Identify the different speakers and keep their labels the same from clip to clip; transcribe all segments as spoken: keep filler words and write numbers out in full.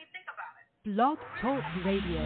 Speaker 1: Blog Talk Radio.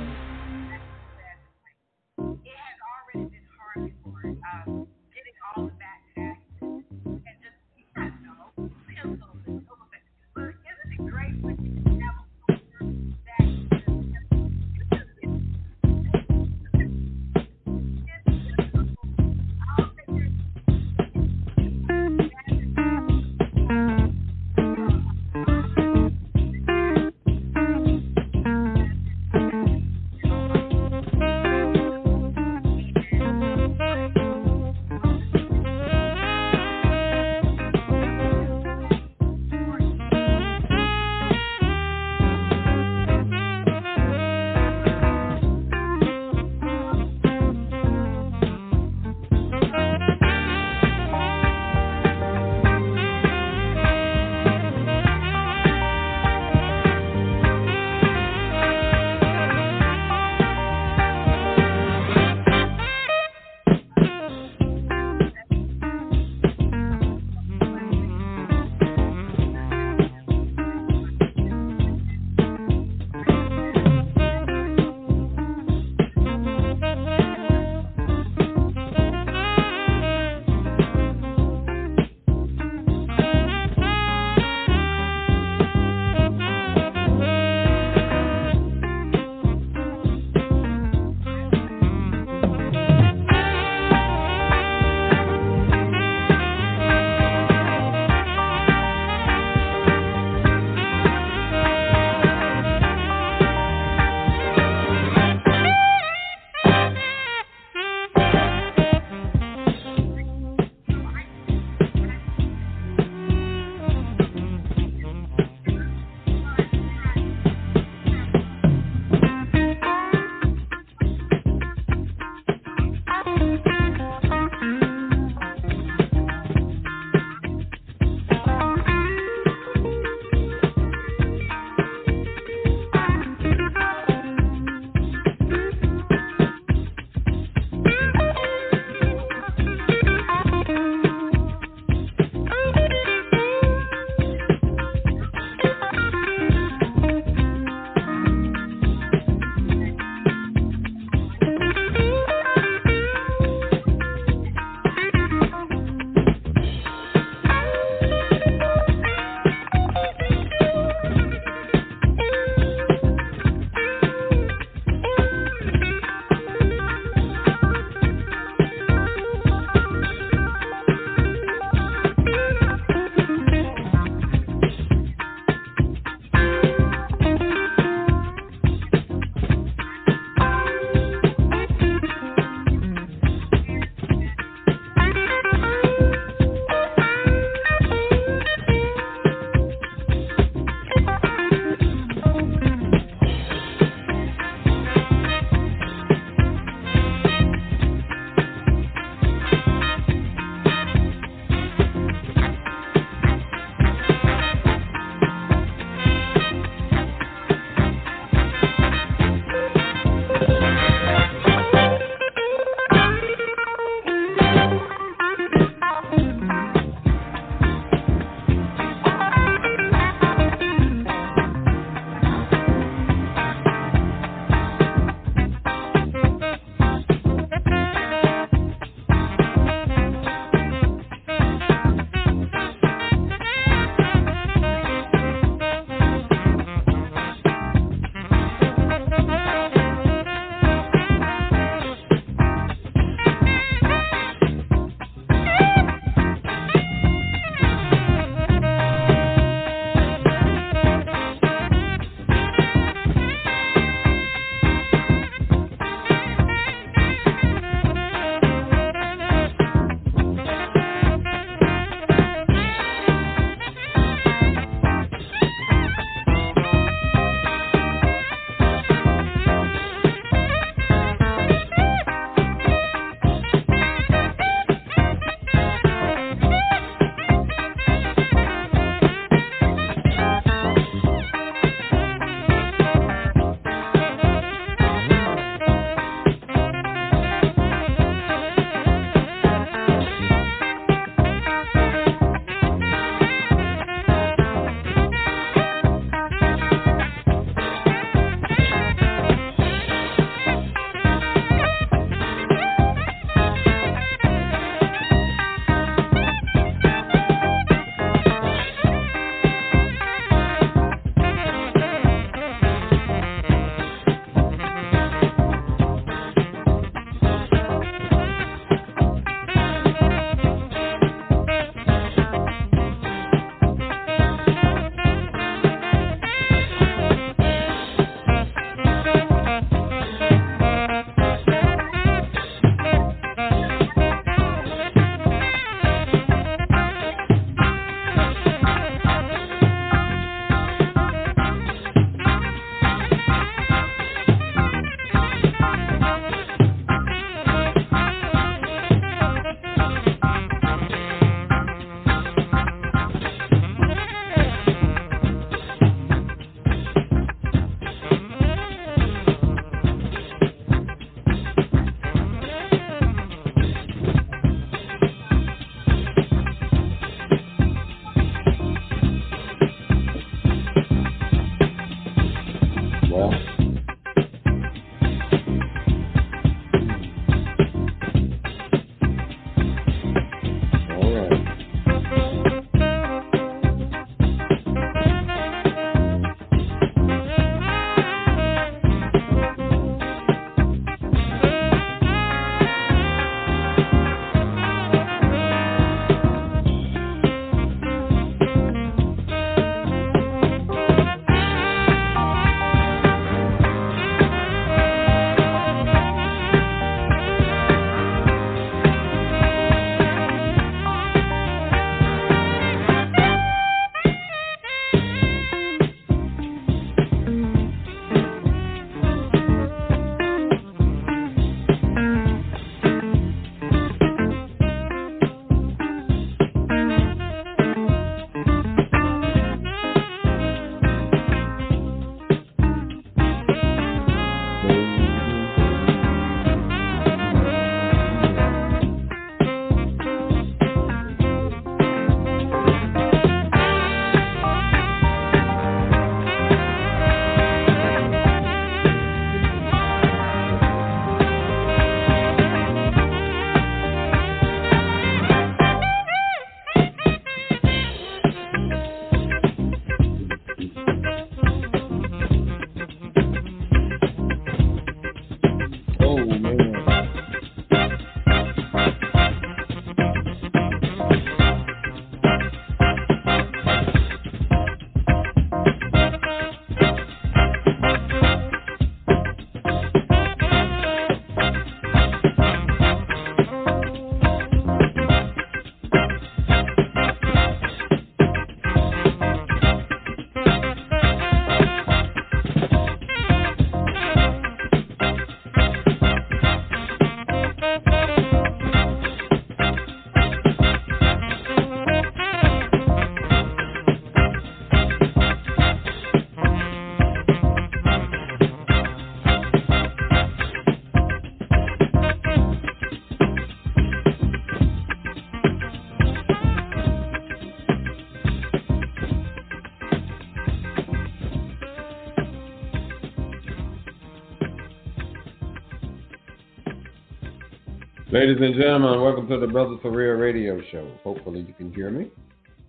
Speaker 1: Ladies and gentlemen, welcome to the Brothers for Real radio show. Hopefully you can hear me.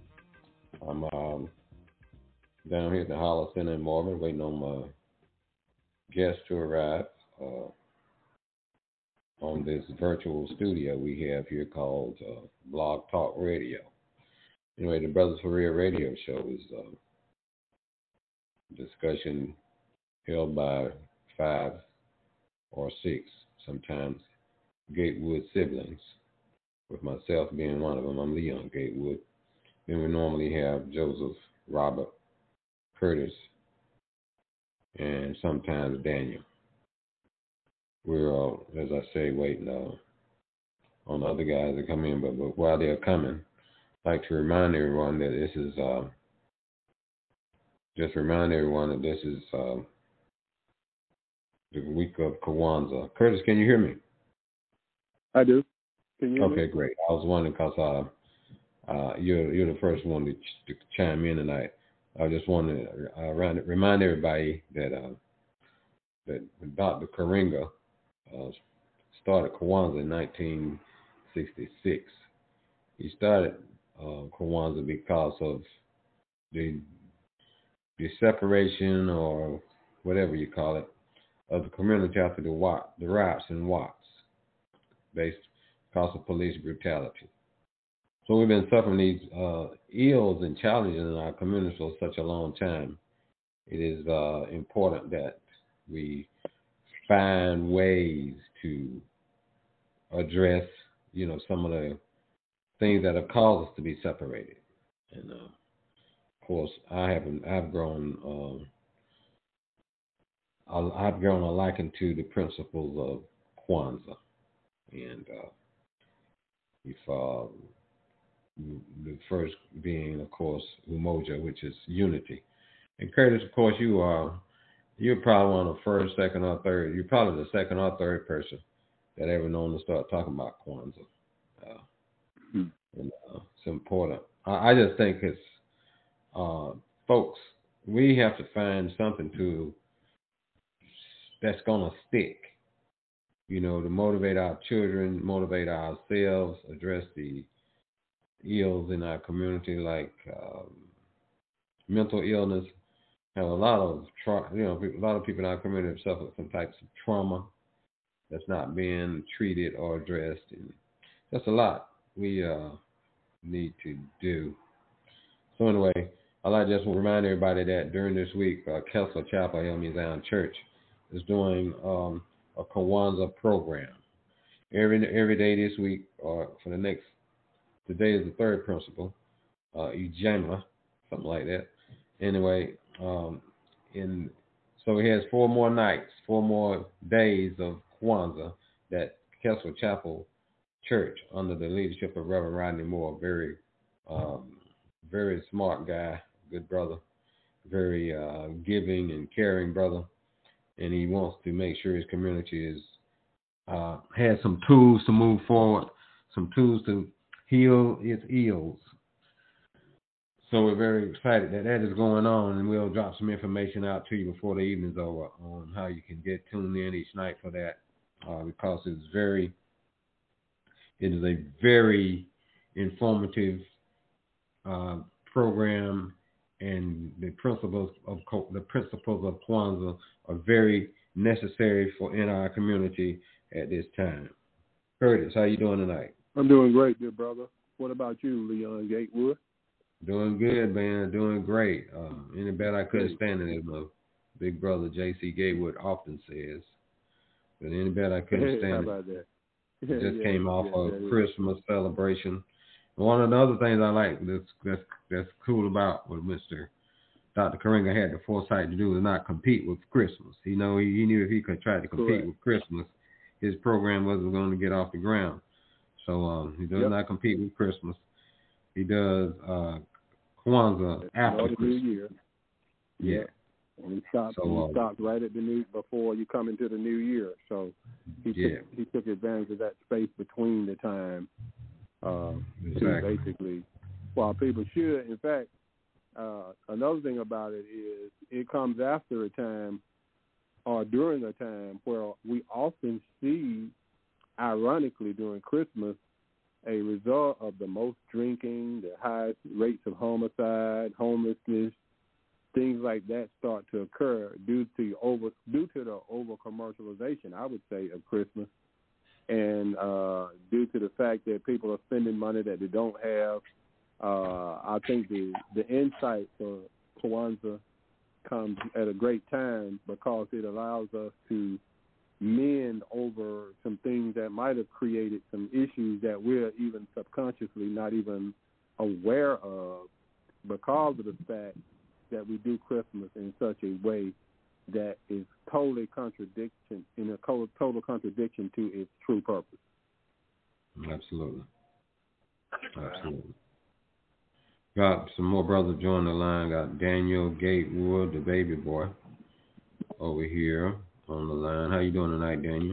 Speaker 1: I'm um, down here at the Holler Center in Marvin, waiting on my guests to arrive uh, on this virtual studio we have here called uh, Blog Talk Radio. Anyway, the Brothers for Real radio show is uh, a discussion held by five or six, sometimes Gatewood siblings, with myself being one of them. I'm Leon Gatewood. Then we normally have Joseph, Robert, Curtis, and sometimes Daniel. We're, uh, as I say, waiting uh, on the other guys to come in, but, but while they're coming, I'd like to remind everyone that this is, uh, just remind everyone that this is uh, the week of Kwanzaa. Curtis, can you hear me?
Speaker 2: I do. Can you hear
Speaker 1: okay,
Speaker 2: me?
Speaker 1: great. I was wondering because uh, uh, you're you're the first one to, ch- to chime in tonight. I just want to uh, remind everybody that uh, that Doctor Karenga uh, started Kwanzaa in nineteen sixty-six. He started uh, Kwanzaa because of the the separation or whatever you call it of the community after the Wat, the riots and Watts, based because of police brutality. So we've been suffering these uh, ills and challenges in our community for such a long time. It is uh, important that we find ways to address, you know, some of the things that have caused us to be separated. And uh, of course, I haven't. I've grown. Uh, I've grown a liking to the principles of Kwanzaa. And uh, if uh, the first being, of course, Umoja, which is unity. And Curtis, of course, you are you're probably one of the first, second, or third. You're probably the second or third person that ever known to start talking about Kwanzaa. Uh, hmm. and, uh, it's important. I, I just think it's uh, folks. We have to find something to that's gonna stick. You know, to motivate our children, motivate ourselves, address the ills in our community like um, mental illness. Have a lot of tra- you know a lot of people in our community have suffered some types of trauma that's not being treated or addressed, and that's a lot we uh, need to do. So anyway, I'd like to just remind everybody that during this week, uh, Kessler Chapel, Elmi Zion Church, is doing um, a Kwanzaa program. Every every day this week, or for the next, today is the third principle, uh, Ujema, something like that. Anyway, um, in so he has four more nights, four more days of Kwanzaa that Kessler Chapel Church, under the leadership of Reverend Rodney Moore, very, um, very smart guy, good brother, very uh, giving and caring brother, and he wants to make sure his community is uh, has some tools to move forward, some tools to heal its ills. So we're very excited that that is going on, and we'll drop some information out to you before the evening's over on how you can get tuned in each night for that, uh, because it's very, it is a very informative uh, program, and the principles of the principles of Kwanzaa are very necessary for in our community at this time. Curtis, how you doing tonight?
Speaker 2: I'm doing great, dear brother. What about you, Leon Gatewood?
Speaker 1: Doing good, man. Doing great. Uh, any better I couldn't stand it, as my big brother J C Gatewood often says. But any better I couldn't stand
Speaker 2: How
Speaker 1: it.
Speaker 2: about that?
Speaker 1: It just
Speaker 2: yeah,
Speaker 1: came off
Speaker 2: yeah,
Speaker 1: of Christmas celebration. One of the other things I like that's that's, that's cool about what Mister Doctor Karenga had the foresight to do is not compete with Christmas. You know, he, he knew if he could try to compete
Speaker 2: Correct.
Speaker 1: with Christmas, his program wasn't going to get off the ground. So um, he does
Speaker 2: yep.
Speaker 1: not compete with Christmas. He does uh, Kwanzaa after
Speaker 2: the
Speaker 1: Christmas.
Speaker 2: New Year.
Speaker 1: Yeah.
Speaker 2: Yep. And he stopped.
Speaker 1: So,
Speaker 2: he
Speaker 1: uh, stopped
Speaker 2: right at the new before you come into the new year. So he
Speaker 1: yeah.
Speaker 2: took he took advantage of that space between the time uh,
Speaker 1: exactly.
Speaker 2: to basically, while people should. In fact, uh, another thing about it is it comes after a time or during a time where we often see, ironically, during Christmas, a result of the most drinking, the highest rates of homicide, homelessness, things like that start to occur due to over due to the over commercialization, I would say, of Christmas, and uh, due to the fact that people are spending money that they don't have. Uh, I think the the insight for Kwanzaa comes at a great time because it allows us to mend over some things that might have created some issues that we're even subconsciously not even aware of because of the fact that we do Christmas in such a way that is totally contradiction in a total contradiction to its true purpose.
Speaker 1: Absolutely. Absolutely. Got some more brothers join the line. Got Daniel Gatewood, the baby boy, over here on the line. How you doing tonight, Daniel?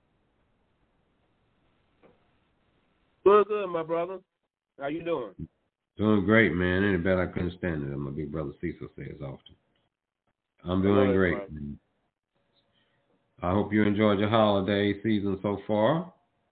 Speaker 3: Doing good, my brother. How you doing?
Speaker 1: Doing great, man. Any better I couldn't stand it, as my big brother Cecil says often. I'm doing great.
Speaker 3: Right.
Speaker 1: I hope you enjoyed your holiday season so far.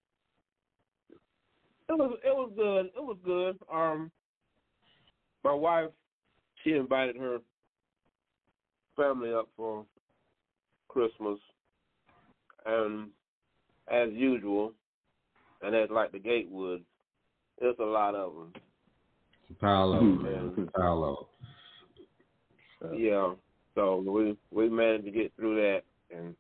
Speaker 3: It was it was good. It was good. Um, my wife, she invited her family up for Christmas, and as usual, and as like the Gatewood, there's a lot of them.
Speaker 1: It's a pile of them, man. It's a pile of
Speaker 3: them. Yeah. So we we managed to get through that, and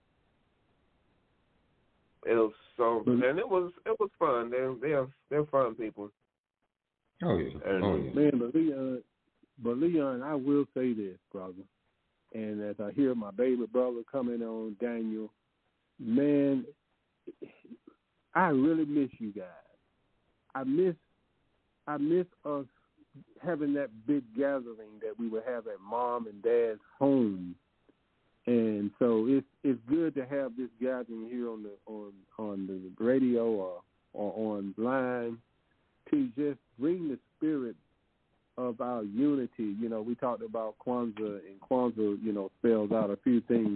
Speaker 3: it was so and it was it was fun. They're they're they're fun people.
Speaker 1: Oh yeah.
Speaker 3: And,
Speaker 1: oh yeah.
Speaker 2: Man, but Leon, but Leon, I will say this, brother. And as I hear my baby brother coming on, Daniel, man, I really miss you guys. I miss, I miss us having that big gathering that we would have at Mom and Dad's home. And so it's it's good to have this gathering here on the on on the radio or or online to just bring the spirit of our unity. You know, we talked about Kwanzaa, and Kwanzaa, you know, spells out a few things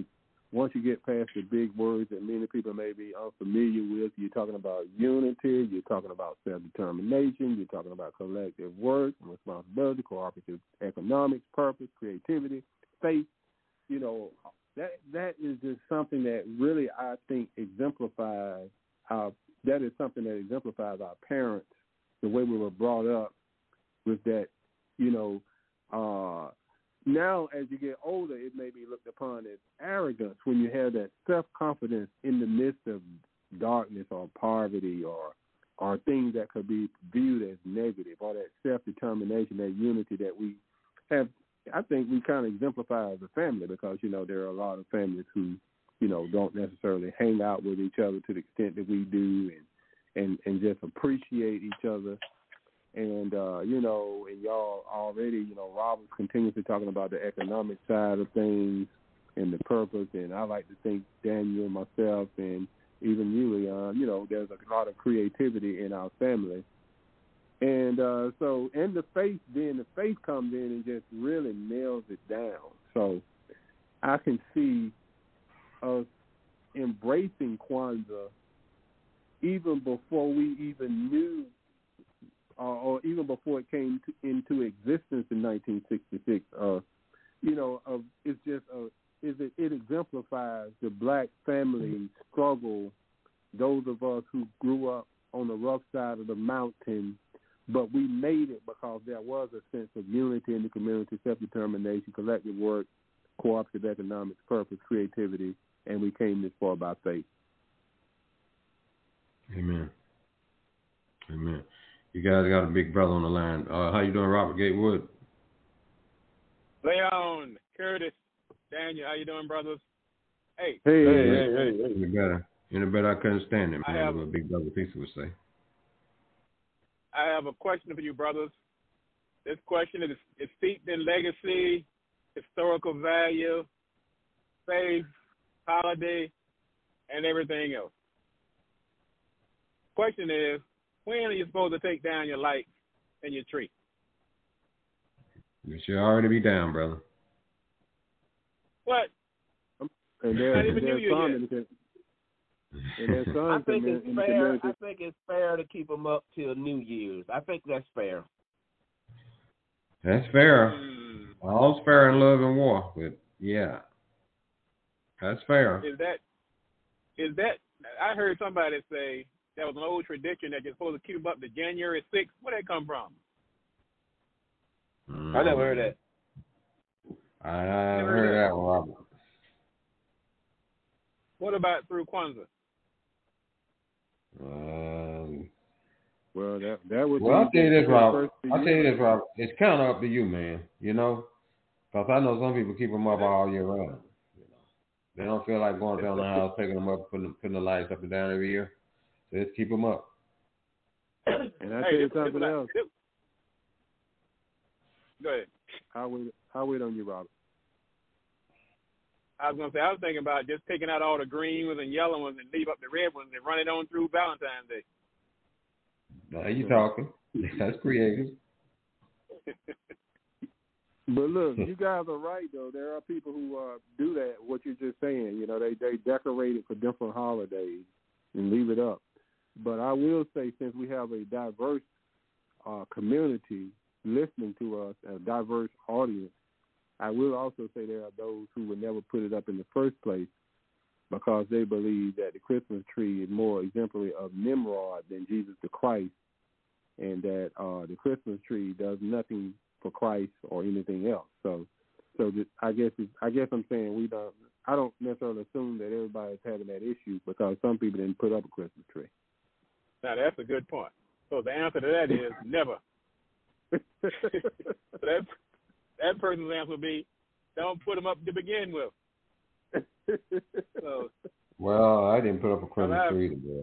Speaker 2: once you get past the big words that many people may be unfamiliar with, you're talking about unity, you're talking about self-determination, you're talking about collective work and responsibility, cooperative economics, purpose, creativity, faith. You know, that that is just something that really, I think, exemplifies our, that is something that exemplifies our parents, the way we were brought up with that, you know, uh, now, as you get older, it may be looked upon as arrogance when you have that self-confidence in the midst of darkness or poverty or or things that could be viewed as negative, or that self-determination, that unity that we have. I think we kind of exemplify as a family because, you know, there are a lot of families who, you know, don't necessarily hang out with each other to the extent that we do and, and, and just appreciate each other. And, uh, you know, and y'all already, you know, Rob was continuously talking about the economic side of things and the purpose. And I like to think Daniel and myself and even you, Leon, you know, there's a lot of creativity in our family. And uh, so, and the faith, then the faith comes in and just really nails it down. So I can see us embracing Kwanzaa even before we even knew Uh, or even before it came to, into existence in nineteen sixty-six, uh, you know, uh, it's just uh, is it, it exemplifies the black family struggle. Those of us who grew up on the rough side of the mountain, but we made it because there was a sense of unity in the community, self-determination, collective work, cooperative economics, purpose, creativity, and we came this far by faith.
Speaker 1: Amen. Amen. You guys got a big brother on the line. Uh, how you doing, Robert Gatewood?
Speaker 4: Leon, Curtis, Daniel, how you doing, brothers? Hey.
Speaker 2: Hey,
Speaker 1: hey,
Speaker 2: hey,
Speaker 1: hey,
Speaker 2: hey.
Speaker 1: hey. Any better? Any better? I couldn't stand it, man.
Speaker 4: I have,
Speaker 1: what Big Brother Pizza would say.
Speaker 4: I have a question for you, brothers. This question is, is steeped in legacy, historical value, faith, holiday, and everything else. Question is, when are you supposed to take down your lights and your tree?
Speaker 1: You should already be down, brother.
Speaker 4: What?
Speaker 2: And there,
Speaker 4: Not even
Speaker 2: there's
Speaker 4: New
Speaker 2: some
Speaker 4: Year
Speaker 2: in the, and there's some
Speaker 3: I think
Speaker 2: in
Speaker 3: it's
Speaker 2: the
Speaker 3: fair.
Speaker 2: community.
Speaker 3: I think it's fair to keep them up till New Year's. I think that's fair.
Speaker 1: That's fair.
Speaker 4: Mm.
Speaker 1: All's fair in love and war, but yeah, that's fair.
Speaker 4: Is that? Is that? I heard somebody say that was an old tradition that you're supposed to keep them up to January sixth. Where did that come from?
Speaker 1: Mm.
Speaker 3: I never heard that.
Speaker 1: I heard, heard that one, Robert.
Speaker 4: What about through Kwanzaa?
Speaker 1: Um,
Speaker 2: well, that that would.
Speaker 1: Well, I'll tell you this, Robert.
Speaker 2: I'll
Speaker 1: I'll tell you this, Robert. It's kind of up to you, man. You know, because I know some people keep them up all year round. You know, they don't feel like going down the house, taking them up, putting, putting the lights up and down every year. So just keep them up.
Speaker 2: And I tell
Speaker 4: hey,
Speaker 2: you
Speaker 4: this,
Speaker 2: something
Speaker 4: this
Speaker 2: else.
Speaker 4: This, go ahead.
Speaker 2: I'll wait. I'll wait on you, Robert.
Speaker 4: I was going to say, I was thinking about just taking out all the green ones and yellow ones and leave up the red ones and run it on through Valentine's Day.
Speaker 1: Now you talking. That's creative.
Speaker 2: But look, you guys are right, though. There are people who uh, do that, what you're just saying. You know, they, they decorate it for different holidays and leave it up. But I will say, since we have a diverse uh, community listening to us, a diverse audience, I will also say there are those who would never put it up in the first place because they believe that the Christmas tree is more exemplary of Nimrod than Jesus the Christ, and that uh, the Christmas tree does nothing for Christ or anything else. So, so this, I guess it's, I guess I'm saying we don't. I don't necessarily assume that everybody's having that issue because some people didn't put up a Christmas tree.
Speaker 4: Now, that's a good point. So the answer to that is never. So that's, that person's answer would be, don't put them up to begin with. So,
Speaker 1: well, I didn't put up a Christmas
Speaker 4: well,
Speaker 1: tree either.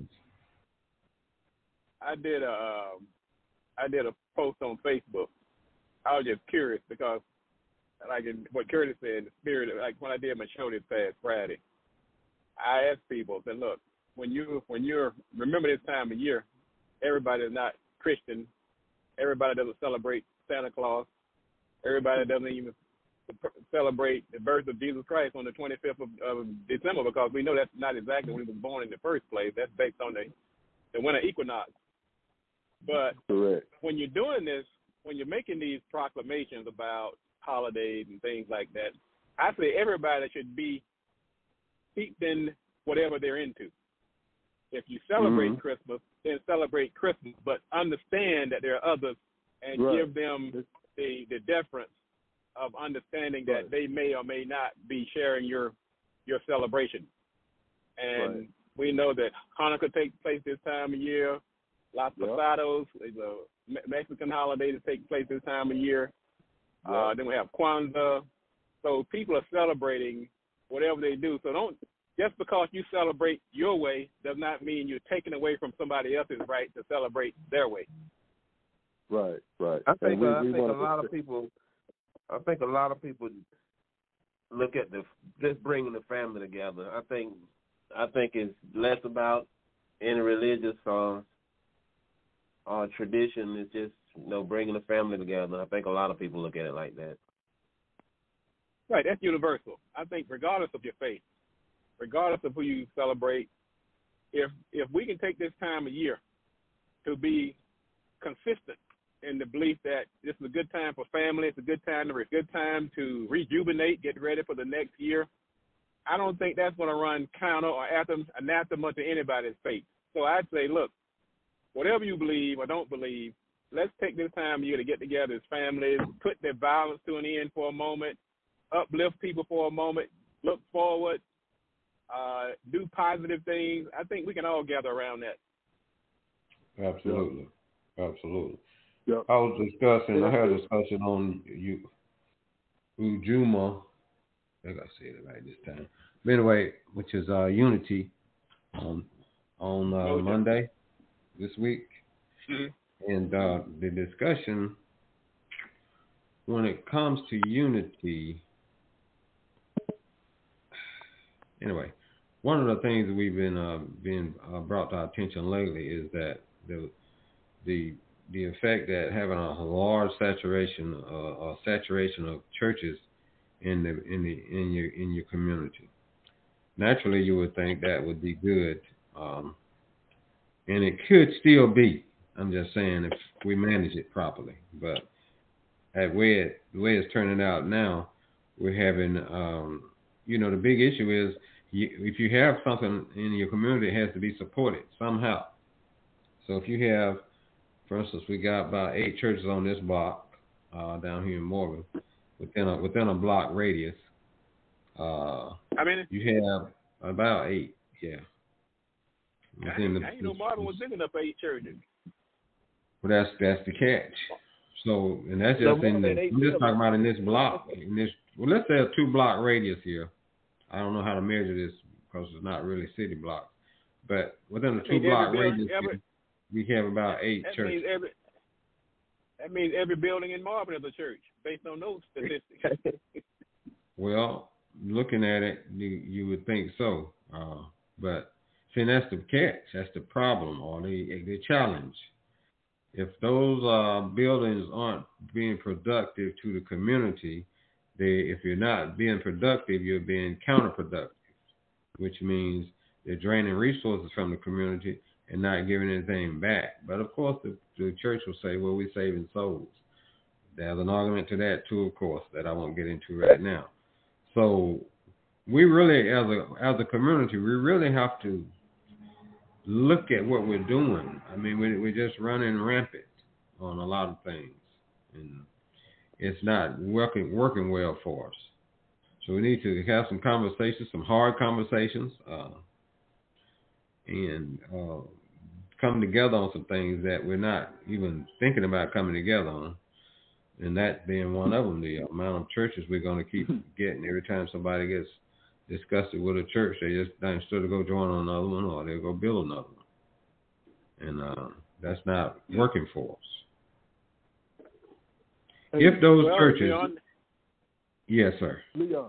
Speaker 4: I did a, um, I did a post on Facebook. I was just curious because, like in what Curtis said, the spirit of, like when I did my show this past Friday, I asked people, I said, look, when you when you're remember this time of year, everybody is not Christian. Everybody doesn't celebrate Santa Claus. Everybody doesn't even to celebrate the birth of Jesus Christ on the twenty-fifth of, of December, because we know that's not exactly when he was born in the first place. That's based on the, the winter equinox. But
Speaker 2: Correct.
Speaker 4: when you're doing this, when you're making these proclamations about holidays and things like that, I say everybody should be steeped in whatever they're into. If you celebrate
Speaker 2: mm-hmm.
Speaker 4: Christmas, then celebrate Christmas, but understand that there are others and
Speaker 2: right.
Speaker 4: give them the, the deference of understanding that
Speaker 2: right.
Speaker 4: they may or may not be sharing your your celebration. And
Speaker 2: right.
Speaker 4: we know that Hanukkah takes place this time of year. Las
Speaker 2: yep.
Speaker 4: Posadas is a Mexican holiday that takes place this time of year.
Speaker 2: Yep.
Speaker 4: Uh, then we have Kwanzaa. So people are celebrating whatever they do. So don't, just because you celebrate your way does not mean you're taking away from somebody else's right to celebrate their way.
Speaker 2: Right, right.
Speaker 3: I think,
Speaker 2: we,
Speaker 3: uh, I
Speaker 2: we
Speaker 3: think a
Speaker 2: to
Speaker 3: lot of people, I think a lot of people look at the just bringing the family together. I think, I think it's less about any religious uh, uh, tradition. It's just, you know, bringing the family together. I think a lot of people look at it like that.
Speaker 4: Right, that's universal. I think regardless of your faith, regardless of who you celebrate, if if we can take this time of year to be consistent in the belief that this is a good time for family, it's a good time to a good time to rejuvenate, get ready for the next year, I don't think that's going to run counter or anathema to anybody's faith. So I'd say, look, whatever you believe or don't believe, let's take this time of year to get together as families, put the violence to an end for a moment, uplift people for a moment, look forward, uh, do positive things. I think we can all gather around that.
Speaker 1: Absolutely. Absolutely.
Speaker 2: Yep.
Speaker 1: I was discussing, I had a discussion on you, Ujuma, I think I said it right this time. But anyway, which is uh, Unity on, on uh,
Speaker 4: Oh, yeah.
Speaker 1: Monday this week.
Speaker 4: Mm-hmm.
Speaker 1: And uh, the discussion, when it comes to unity, anyway, one of the things that we've been uh, been uh, brought to our attention lately is that the the the effect that having a large saturation uh, or saturation of churches in the in the in your in your community. Naturally, you would think that would be good, um, and it could still be. I'm just saying if we manage it properly. But at way it, the way it's turning out now, we're having, um, you know, the big issue is you, if you have something in your community, it has to be supported somehow. So if you have, for instance, we got about eight churches on this block uh, down here in Morgan, within a within a block radius. Uh,
Speaker 4: I mean,
Speaker 1: you have about eight, yeah.
Speaker 4: I, the, I you know Marvin was big enough for eight churches.
Speaker 1: Well, that's that's the catch. So, and that's just in the, I'm just talking about in this block, in this, well, let's say a two block radius here. I don't know how to measure this because it's not really city blocks, but within a two block radius, every, we have about eight
Speaker 4: that
Speaker 1: churches.
Speaker 4: Means every, that means every building in Marvin is a church, based on those statistics.
Speaker 1: Well, looking at it, you, you would think so, uh, but see, that's the catch. That's the problem or the the challenge. If those uh, buildings aren't being productive to the community, they, if you're not being productive, you're being counterproductive, which means they're draining resources from the community and not giving anything back. But of course, the, the church will say, well, we're saving souls. There's an argument to that too, of course, that I won't get into right now. So we really, as a as a community, we really have to look at what we're doing. I mean, we, we're just running rampant on a lot of things, and it's not working working well for us. So we need to have some conversations, some hard conversations, uh, and uh, come together on some things that we're not even thinking about coming together on, and that being one of them, the amount of churches we're going to keep getting. Every time somebody gets disgusted with a church, they just instead of go join on another one, or they'll go build another one. And uh, that's not working for us. Hey, if those well, churches... Leon, yes, sir.
Speaker 2: Leon.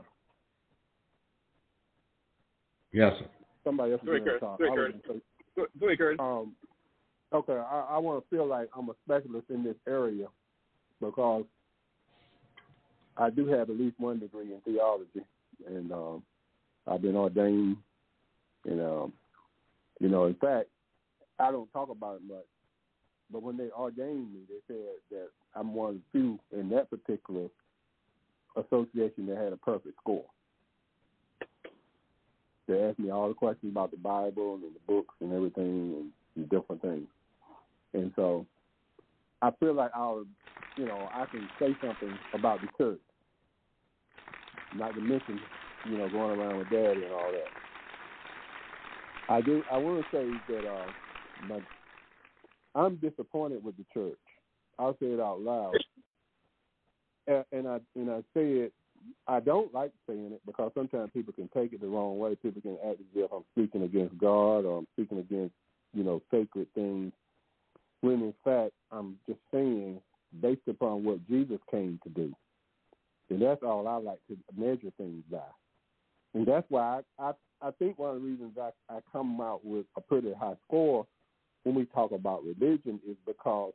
Speaker 1: Yes, sir.
Speaker 2: Somebody else is going to talk.
Speaker 4: Go ahead, Curtis.
Speaker 2: Um, okay, I, I want to feel like I'm a specialist in this area because I do have at least one degree in theology, and um, I've been ordained. And um, you know, in fact, I don't talk about it much, but when they ordained me, they said that I'm one of the few in that particular association that had a perfect score. They asked me all the questions about the Bible and the books and everything and, and different things. And so I feel like I'll, you know, I can say something about the church, not to mention, you know, going around with Daddy and all that. I do. I want to say that uh, my, I'm disappointed with the church. I'll say it out loud, and, and I and I say it. I don't like saying it because sometimes people can take it the wrong way. People can act as if I'm speaking against God or I'm speaking against, you know, sacred things. When in fact I'm just saying based upon what Jesus came to do, and that's all I like to measure things by. And that's why I, I, I think one of the reasons I, I come out with a pretty high score when we talk about religion is because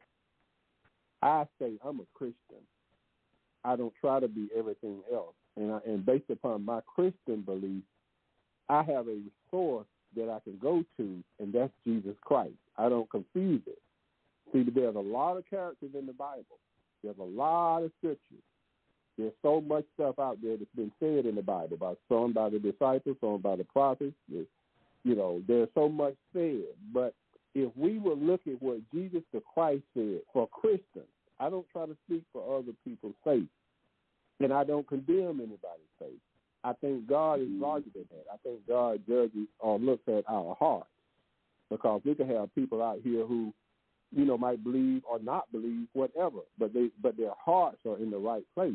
Speaker 2: I say I'm a Christian. I don't try to be everything else. And, I, and based upon my Christian beliefs, I have a source that I can go to, and that's Jesus Christ. I don't confuse it. See, there's a lot of characters in the Bible. There's a lot of scriptures. There's so much stuff out there that's been said in the Bible, by some by the disciples, some by the prophets. There's, you know, there's so much said. But if we will look at what Jesus the Christ said for Christians, I don't try to speak for other people's faith, and I don't condemn anybody's faith. I think God is larger than that. I think God judges or looks at our hearts, because we can have people out here who, you know, might believe or not believe whatever, but they but their hearts are in the right place.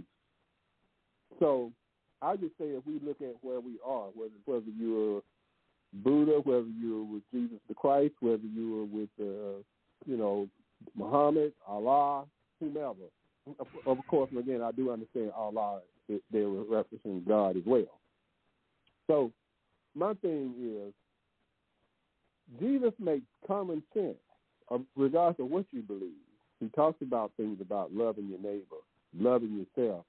Speaker 2: So I just say if we look at where we are, whether whether you're Buddha, whether you're with Jesus the Christ, whether you were with, uh, you know, Muhammad, Allah, whomever. Of course, and again, I do understand Allah, they were referencing God as well. So my thing is, Jesus makes common sense, regardless of what you believe. He talks about things about loving your neighbor, loving yourself,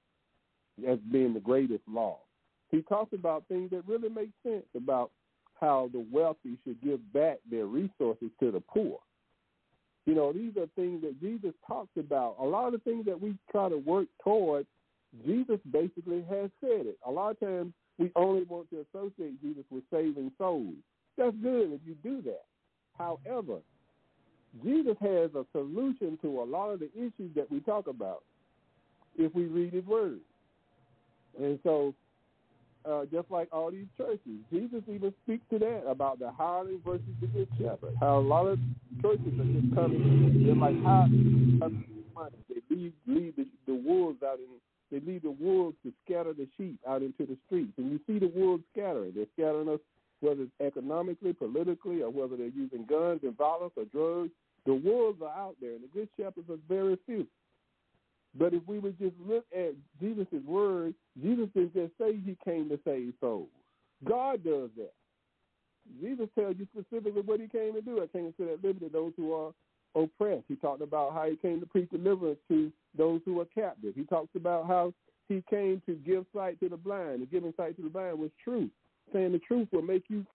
Speaker 2: as being the greatest law. He talks about things that really make sense about how the wealthy should give back their resources to the poor. You know, these are things that Jesus talks about. A lot of the things that we try to work toward, Jesus basically has said it. A lot of times we only want to associate Jesus with saving souls. That's good if you do that. However, Jesus has a solution to a lot of the issues that we talk about if we read his word. And so, uh, just like all these churches, Jesus even speaks to that about the hireling versus the good shepherd. How a lot of churches are just coming, they're like hireling. They leave, leave the, the wolves out in, they leave the wolves to scatter the sheep out into the streets. And you see the wolves scattering. They're scattering us, whether it's economically, politically, or whether they're using guns and violence or drugs. The wolves are out there, and the good shepherds are very few. But if we would just look at Jesus' word, Jesus didn't just say he came to save souls. God does that. Jesus tells you specifically what he came to do. I came to set at liberty those who are oppressed. He talked about how he came to preach deliverance to those who are captive. He talks about how he came to give sight to the blind. And giving sight to the blind was truth. Saying the truth will make you,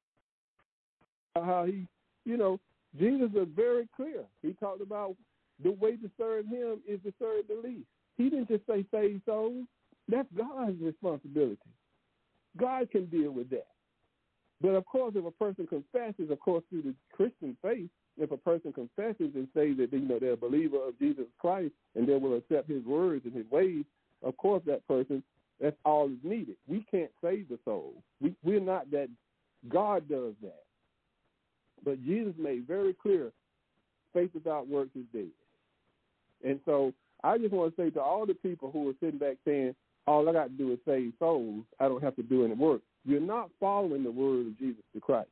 Speaker 2: how he, you know, Jesus was very clear. He talked about the way to serve him is to serve the least. He didn't just say save souls. That's God's responsibility. God can deal with that. But of course, if a person confesses, of course, through the Christian faith, if a person confesses and says that, you know, they're a believer of Jesus Christ and they will accept his words and his ways, of course that person, that's all is needed. We can't save the soul. We, we're not that. God does that. But Jesus made very clear, faith without works is dead. And so I just want to say to all the people who are sitting back saying, all I got to do is save souls, I don't have to do any work, you're not following the word of Jesus the Christ.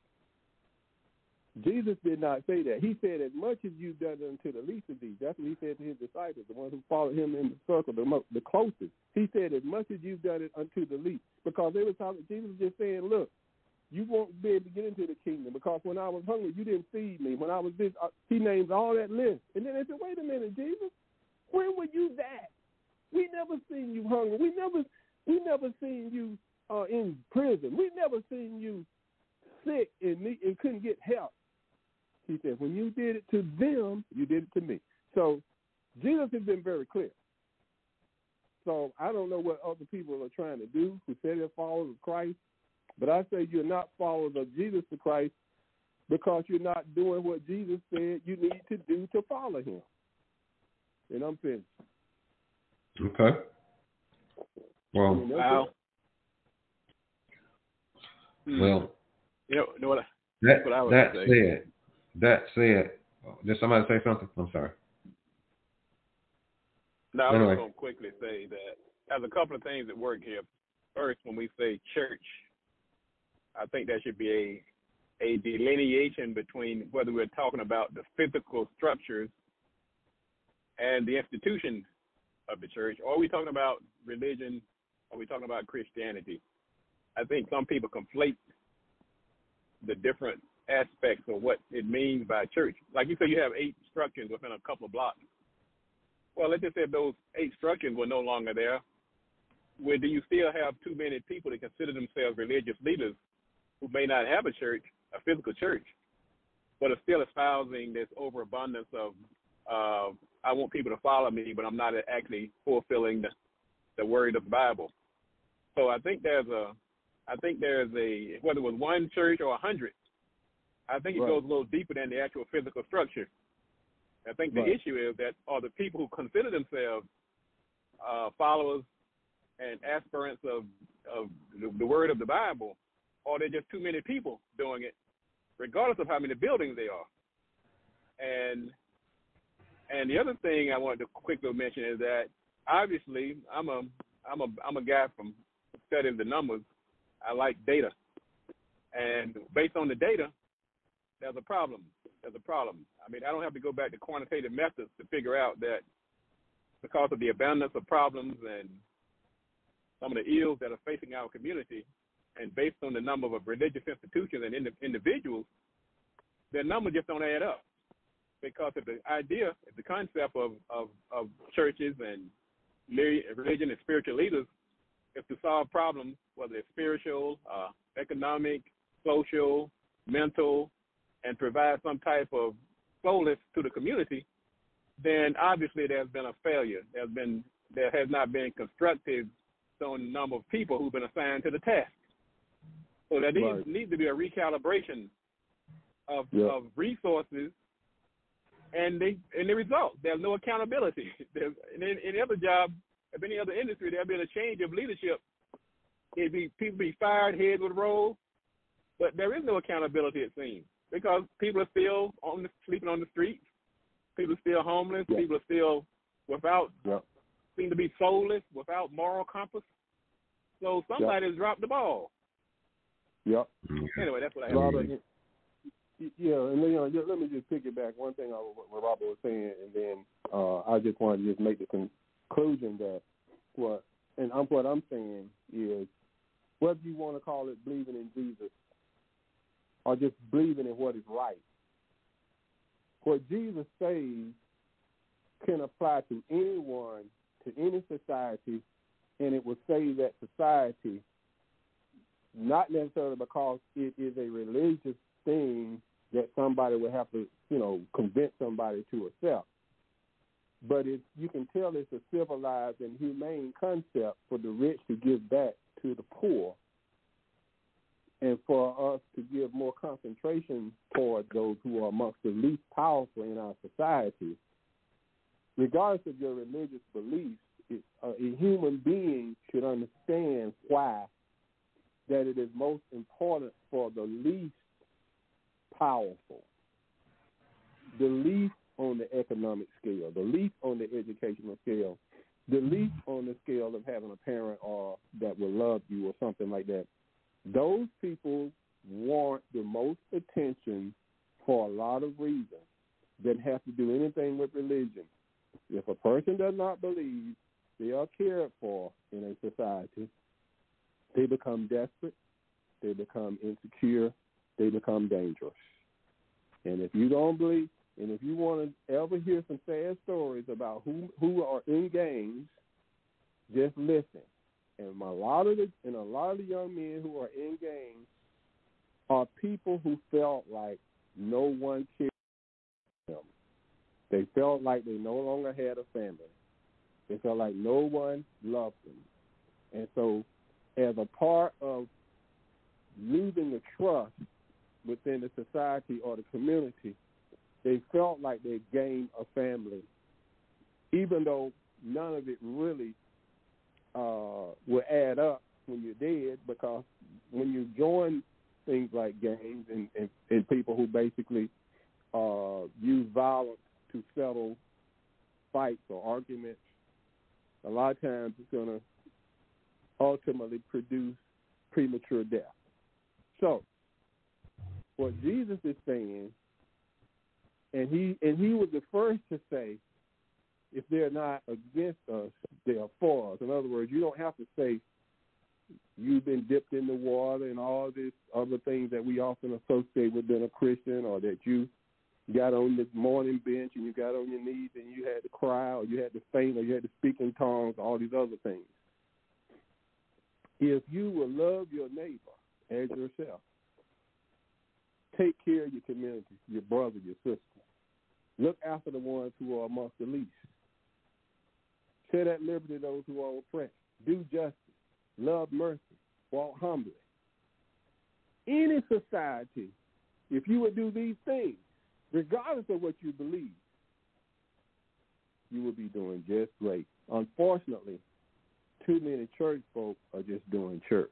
Speaker 2: Jesus did not say that. He said, as much as you've done unto the least of these, that's what he said to his disciples, the ones who followed him in the circle, the, most, the closest. He said, as much as you've done it unto the least. Because they were talking, Jesus was just saying, look, you won't be able to get into the kingdom because when I was hungry, you didn't feed me. When I was this, uh, he names all that list. And then they said, wait a minute, Jesus, when were you that? We never seen you hungry. We never, we never seen you uh, in prison. We never seen you sick and, need, and couldn't get help. He said, when you did it to them, you did it to me. So Jesus has been very clear. So I don't know what other people are trying to do who say they're followers of Christ, but I say you're not followers of Jesus the Christ because you're not doing what Jesus said you need to do to follow him. And I'm finished.
Speaker 1: Okay. Well,
Speaker 2: I mean,
Speaker 4: wow.
Speaker 1: Well,
Speaker 4: you know, you know what, I,
Speaker 1: that,
Speaker 4: what I would
Speaker 1: that
Speaker 4: say.
Speaker 1: said, that said, did somebody say something? I'm sorry.
Speaker 4: No, I'm
Speaker 1: anyway.
Speaker 4: just going to quickly say that there's a couple of things that work here. First, when we say church, I think there should be a, a delineation between whether we're talking about the physical structures and the institution of the church, or are we talking about religion, or are we talking about Christianity? I think some people conflate the different aspects of what it means by church. Like you said, you have eight structures within a couple of blocks. Well, let's just say if those eight structures were no longer there, where do you still have too many people that consider themselves religious leaders who may not have a church, a physical church, but are still espousing this overabundance of, uh, I want people to follow me, but I'm not actually fulfilling the, the word of the Bible. So I think there's a, I think there's a, whether it was one church or a hundred, I think it
Speaker 2: right.
Speaker 4: goes a little deeper than the actual physical structure. I think the
Speaker 2: right.
Speaker 4: issue is that are the people who consider themselves uh, followers and aspirants of, of the, the word of the Bible, or there just too many people doing it, regardless of how many buildings they are. And and the other thing I wanted to quickly mention is that obviously I'm a I'm a I'm a guy from studying the numbers. I like data, and based on the data, there's a problem. There's a problem. I mean, I don't have to go back to quantitative methods to figure out that because of the abundance of problems and some of the ills that are facing our community, and based on the number of religious institutions and ind- individuals, their numbers just don't add up. Because if the idea, if the concept of, of, of churches and religion and spiritual leaders is to solve problems, whether it's spiritual, uh, economic, social, mental, and provide some type of solace to the community, then obviously there's been a failure. There's been there has not been constructive on the number of people who've been assigned to the task. So there needs,
Speaker 2: right.
Speaker 4: needs to be a recalibration of,
Speaker 2: yeah.
Speaker 4: of resources and they and the result. There's no accountability. There's, in any other job, of any other industry, there'll be a change of leadership. It'd be people be fired, heads would roll, but there is no accountability, it seems, because people are still on the, sleeping on the streets. People are still homeless.
Speaker 2: Yeah.
Speaker 4: People are still without,
Speaker 2: yeah.
Speaker 4: seem to be soulless, without moral compass. So somebody has dropped the ball.
Speaker 2: Yep.
Speaker 4: Anyway, that's what I have
Speaker 2: Robert,
Speaker 4: to say.
Speaker 2: Yeah, and you know, just, let me just pick it back. One thing I, what Robert was saying, and then uh, I just want to just make the conclusion that what, and I'm, what I'm saying is, whether you want to call it believing in Jesus or just believing in what is right, what Jesus says can apply to anyone, to any society, and it will save that society, not necessarily because it is a religious thing that somebody would have to, you know, convince somebody to accept. But it's, you can tell it's a civilized and humane concept for the rich to give back to the poor, and for us to give more concentration toward those who are amongst the least powerful in our society. Regardless of your religious beliefs, it, uh, a human being should understand why that it is most important for the least powerful, the least on the economic scale, the least on the educational scale, the least on the scale of having a parent or that will love you or something like that. Those people want the most attention for a lot of reasons that have to do anything with religion. If a person does not believe they are cared for in a society, they become desperate, they become insecure, they become dangerous. And if you don't believe, and if you want to ever hear some sad stories about who, who are in gangs just listen. And a lot of the and a lot of the young men who are in gangs are people who felt like no one cared for them. They felt like they no longer had a family. They felt like no one loved them. And so as a part of losing the trust within the society or the community, they felt like they gained a family, even though none of it really uh, will add up when you're dead, because when you join things like gangs and, and, and people who basically uh, use violence to settle fights or arguments, a lot of times it's going to ultimately produce premature death. So what Jesus is saying, and he and he was the first to say, if they're not against us, they are for us. In other words, you don't have to say you've been dipped in the water and all these other things that we often associate with being a Christian, or that you got on the morning bench and you got on your knees and you had to cry, or you had to faint, or you had to speak in tongues, all these other things. If you will love your neighbor as yourself, take care of your community, your brother, your sister. Look after the ones who are amongst the least. Set at liberty those who are oppressed. Do justice. Love mercy. Walk humbly. Any society, if you would do these things, regardless of what you believe, you will be doing just great. Unfortunately, too many church folk are just doing church,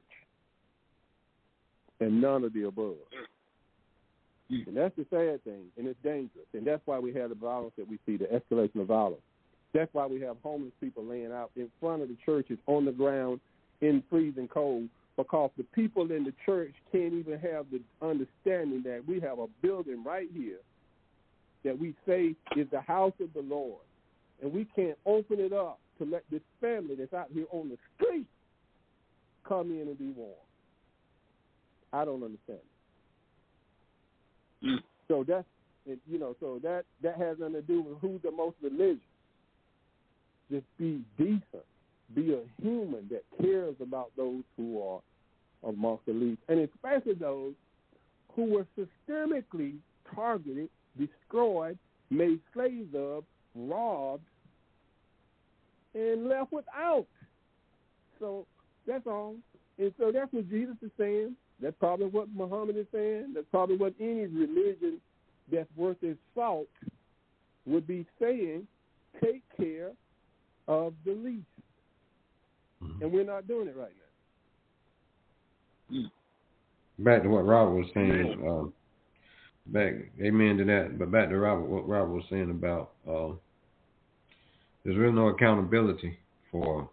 Speaker 2: and none of the above. And that's the sad thing, and it's dangerous. And that's why we have the violence that we see, the escalation of violence. That's why we have homeless people laying out in front of the churches on the ground in freezing cold, because the people in the church can't even have the understanding that we have a building right here that we say is the house of the Lord, and we can't open it up to let this family that's out here on the street come in and be warm. I don't understand it. Mm. So that's, you know, so that, that has nothing to do with who's the most religious. Just be decent. Be a human that cares about those who are amongst the least, and especially those who were systemically targeted, destroyed, made slaves of, robbed, and left without. So that's all. And so that's what Jesus is saying. That's probably what Muhammad is saying. That's probably what any religion that's worth its salt would be saying. Take care of the least. Mm-hmm. And we're not doing it right now.
Speaker 1: Back to what Robert was saying, um, back, amen to that, but back to Robert, what Robert was saying about uh, there's really no accountability for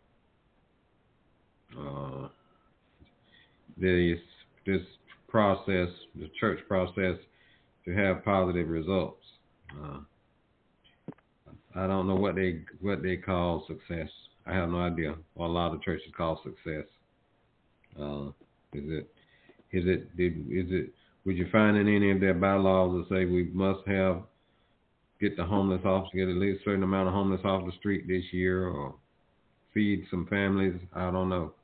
Speaker 1: uh, this this process, the church process, to have positive results. Uh, I don't know what they what they call success. I have no idea what a lot of churches call success. Uh, is it is it did, is it? Would you find in any of their bylaws that say we must have get the homeless off, get at least a certain amount of homeless off the street this year, or feed some families? I don't know.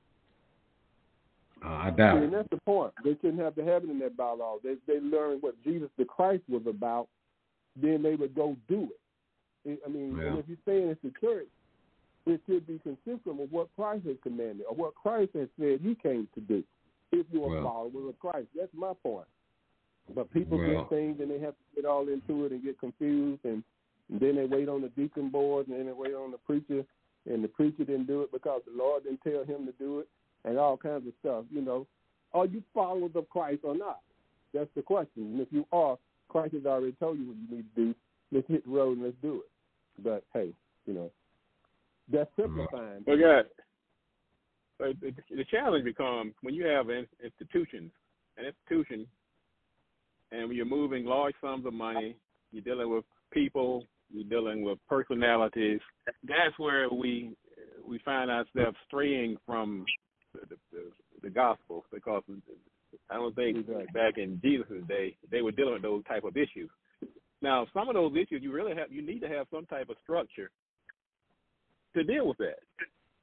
Speaker 1: Uh, I doubt.
Speaker 2: See, and that's the point. They shouldn't have to have it in their bylaws. They they learned what Jesus the Christ was about, then they would go do it. I mean, yeah. And if you're saying it's the church, it should be consistent with what Christ has commanded or what Christ has said he came to do. If you're well, a follower of Christ, that's my point. But people well, get things and they have to get all into it and get confused, and, and then they wait on the deacon board, and then they wait on the preacher, and the preacher didn't do it because the Lord didn't tell him to do it, and all kinds of stuff. You know, are you followers of Christ or not? That's the question. And if you are, Christ has already told you what you need to do. Let's hit the road and let's do it. But hey, you know, that's simplifying.
Speaker 4: Well, yeah. But the challenge becomes when you have institutions, an institution, and when you're moving large sums of money, you're dealing with people, you're dealing with personalities. That's where we we find ourselves straying from the, the, the gospel, because I don't think exactly. back in Jesus' day they were dealing with those type of issues. Now, some of those issues you really have, you need to have some type of structure to deal with that.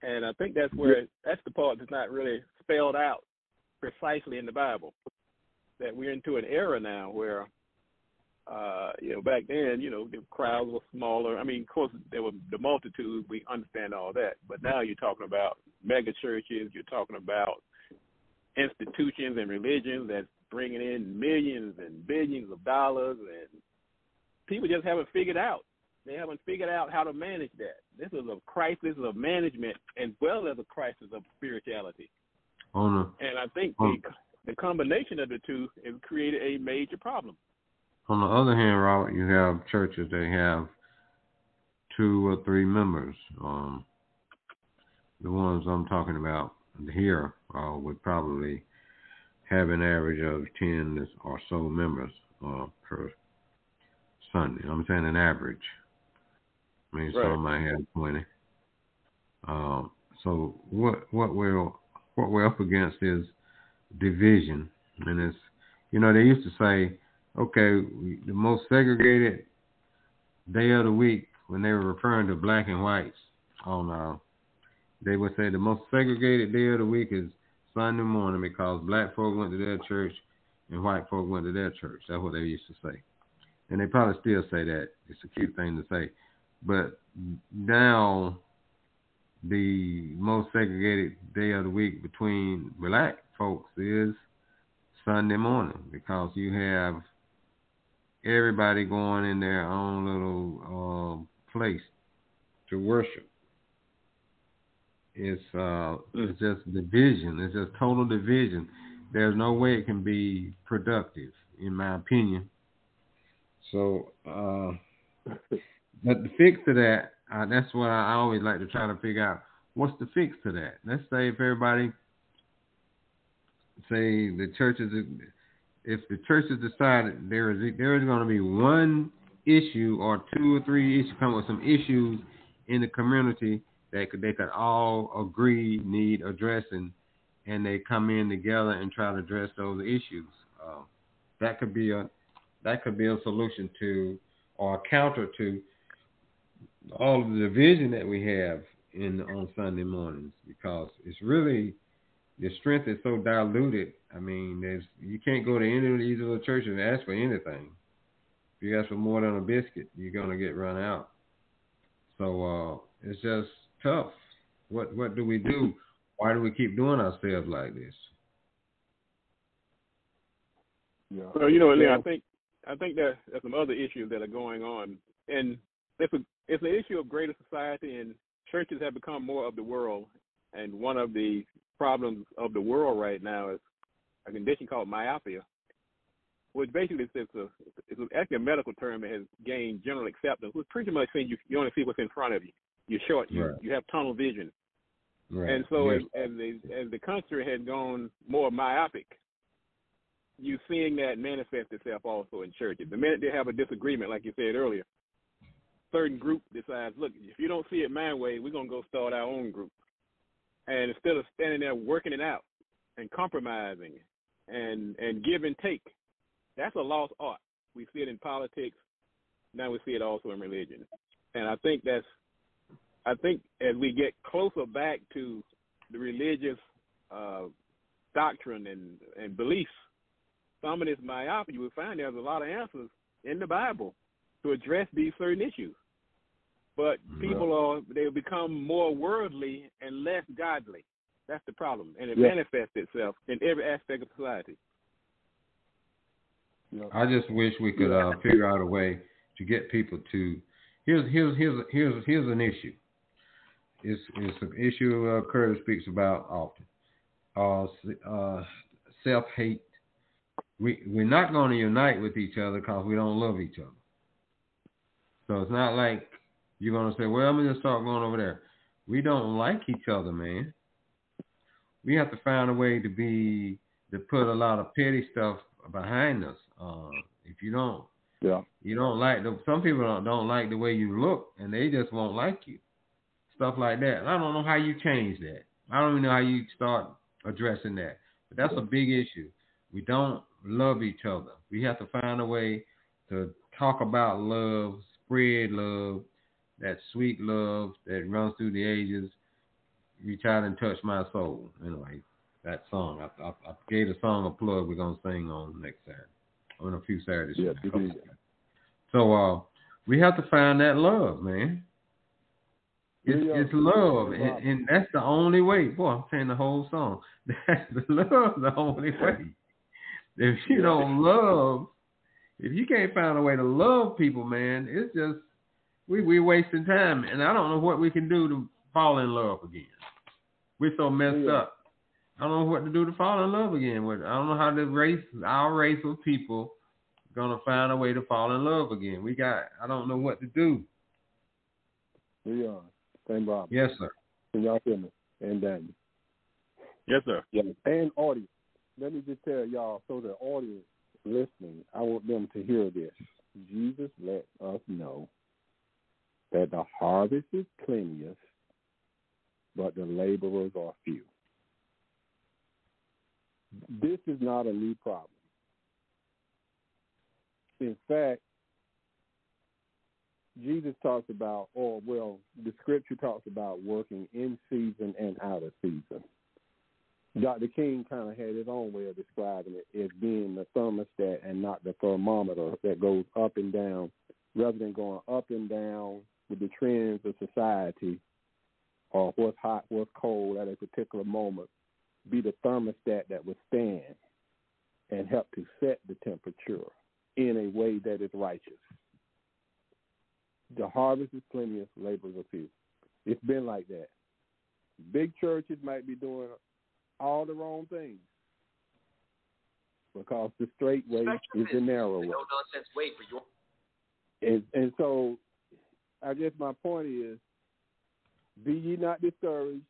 Speaker 4: And I think that's where that's the part that's not really spelled out precisely in the Bible. That we're into an era now where, uh, you know, back then, you know, the crowds were smaller. I mean, of course, there were the multitude. We understand all that. But now you're talking about mega churches. You're talking about institutions and religions that's bringing in millions and billions of dollars, and people just haven't figured out. They haven't figured out how to manage that. This is a crisis of management as well as a crisis of spirituality.
Speaker 1: Oh, no.
Speaker 4: And I think
Speaker 1: oh.
Speaker 4: the, the combination of the two has created a major problem.
Speaker 1: On the other hand, Robert, you have churches that have two or three members. Um, the ones I'm talking about here uh, would probably have an average of ten or so members uh, per Sunday. I'm saying an average. I mean,
Speaker 4: right.
Speaker 1: some might have twenty. Um, so what what we're what we're up against is division, and it's, you know, they used to say, okay, the most segregated day of the week, when they were referring to black and whites on, uh, they would say the most segregated day of the week is Sunday morning, because black folk went to their church and white folk went to their church. That's what they used to say. And they probably still say that. It's a cute thing to say. But now the most segregated day of the week between black folks is Sunday morning, because you have everybody going in their own little uh, place to worship. It's uh, it's just division. It's just total division. There's no way it can be productive, in my opinion. So, uh, but the fix to that, uh, that's what I always like to try to figure out. What's the fix to that? Let's say if everybody, say the churches, if the churches decided there is there is going to be one issue or two or three issues, come with some issues in the community that could, they could all agree need addressing, and they come in together and try to address those issues. Uh, that could be a that could be a solution to, or a counter to, all of the division that we have in on Sunday mornings, because it's really, the strength is so diluted. I mean, there's you can't go to any of these little churches and ask for anything. If you ask for more than a biscuit, you're gonna get run out. So uh, it's just tough. What what do we do? Why do we keep doing ourselves like this?
Speaker 4: Yeah. Well, you know, Lee, I think I think there's, there's some other issues that are going on, and it's a it's an issue of greater society, and churches have become more of the world. And one of the problems of the world right now is a condition called myopia, which basically is a, it's actually a medical term that has gained general acceptance, which pretty much means you, you only see what's in front of you. You're short. You,
Speaker 1: right.
Speaker 4: you have tunnel vision.
Speaker 1: Right.
Speaker 4: And so
Speaker 1: yes.
Speaker 4: as, as, the, as the country has gone more myopic, you're seeing that manifest itself also in churches. The minute they have a disagreement, like you said earlier, certain group decides, look, if you don't see it my way, we're going to go start our own group. And instead of standing there working it out and compromising and, and give and take, that's a lost art. We see it in politics. Now we see it also in religion. And I think that's, I think as we get closer back to the religious uh, doctrine and, and beliefs, some of this myopia, you will find there's a lot of answers in the Bible to address these certain issues. But people are, they become more worldly and less godly. That's the problem. And it yeah. manifests itself in every aspect of society.
Speaker 1: I just wish we could uh, figure out a way to get people to, here's here's here's here's here's an issue. It's it's an issue uh, Curtis speaks about often. Uh, uh, self-hate. We we're not going to unite with each other because we don't love each other. So it's not like you're going to say, well, I'm going to start going over there. We don't like each other, man. We have to find a way to be, to put a lot of petty stuff behind us. Uh, if you don't, yeah, you don't like, the, some people don't, don't like the way you look, and they just won't like you. Stuff like that. And I don't know how you change that. I don't even know how you start addressing that. But that's a big issue. We don't love each other. We have to find a way to talk about love, spread love, that sweet love that runs through the ages. reach out and touch my soul. Anyway, that song. I, I, I gave the song a plug. We're gonna sing on next Saturday, on a few Saturdays.
Speaker 2: Yeah,
Speaker 1: from now. So uh, we have to find that love, man. It's,
Speaker 2: Yeah,
Speaker 1: it's love,
Speaker 2: yeah,
Speaker 1: and, and that's the only way. Boy, I'm saying the whole song. That's the love, the only way. If you don't love, if you can't find a way to love people, man, it's just we we wasting time, and I don't know what we can do to fall in love again. We're so messed
Speaker 2: Yeah.
Speaker 1: up. I don't know what to do to fall in love again. With I don't know how the race, our race of people, gonna find a way to fall in love again. We got. I don't know what to do.
Speaker 2: Leon, same Rob.
Speaker 1: Yes, sir.
Speaker 2: Can y'all hear me? And Daniel.
Speaker 4: Yes, sir.
Speaker 2: Yeah. And audience. Let me just tell y'all, so the audience listening, I want them to hear this. Jesus let us know that the harvest is plenteous, but the laborers are few. This is not a new problem. In fact, Jesus talks about, or well, the scripture talks about working in season and out of season. Doctor King kind of had his own way of describing it as being the thermostat and not the thermometer that goes up and down, rather than going up and down with the trends of society or what's hot, what's cold at a particular moment. Be the thermostat that would stand and help to set the temperature in a way that is righteous. The harvest is plenteous, laborers are few. It's been like that. Big churches might be doing all the wrong things because the straight way is the narrow way.
Speaker 5: No nonsense way for your.
Speaker 2: And, and so, I guess my point is, be ye not discouraged.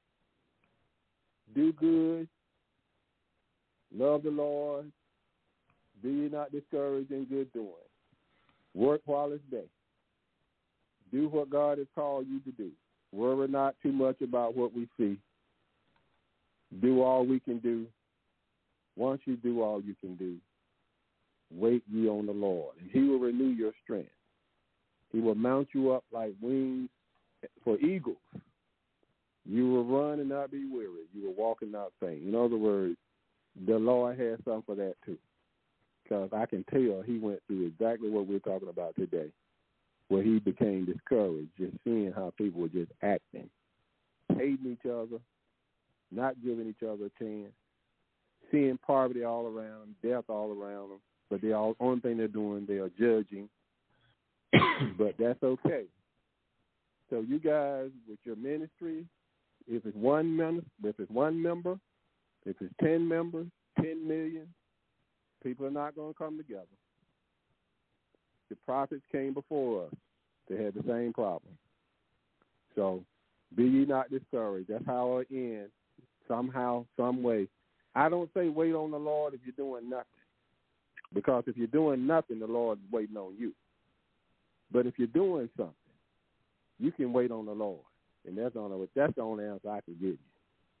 Speaker 2: Do good. Love the Lord. Be ye not discouraged in good doing. Work while it's day. Do what God has called you to do. Worry not too much about what we see. Do all we can do. Once you do all you can do, wait ye on the Lord, and he will renew your strength. He will mount you up like wings for eagles. You will run and not be weary. You will walk and not faint. In other words, the Lord has something for that too. Because I can tell he went through exactly what we're talking about today, where he became discouraged, just seeing how people were just acting, hating each other, not giving each other a chance, seeing poverty all around them, death all around them, but the only thing they're doing, they are judging. But that's okay. So you guys, with your ministry, if it's one member, if it's one member, if it's ten members, ten million, people are not going to come together. The prophets came before us. They had the same problem. So be ye not discouraged. That's how it ends, somehow, some way. I don't say wait on the Lord if you're doing nothing, because if you're doing nothing, the Lord is waiting on you. But if you're doing something, you can wait on the Lord, and that's the only, that's the only answer I can give you.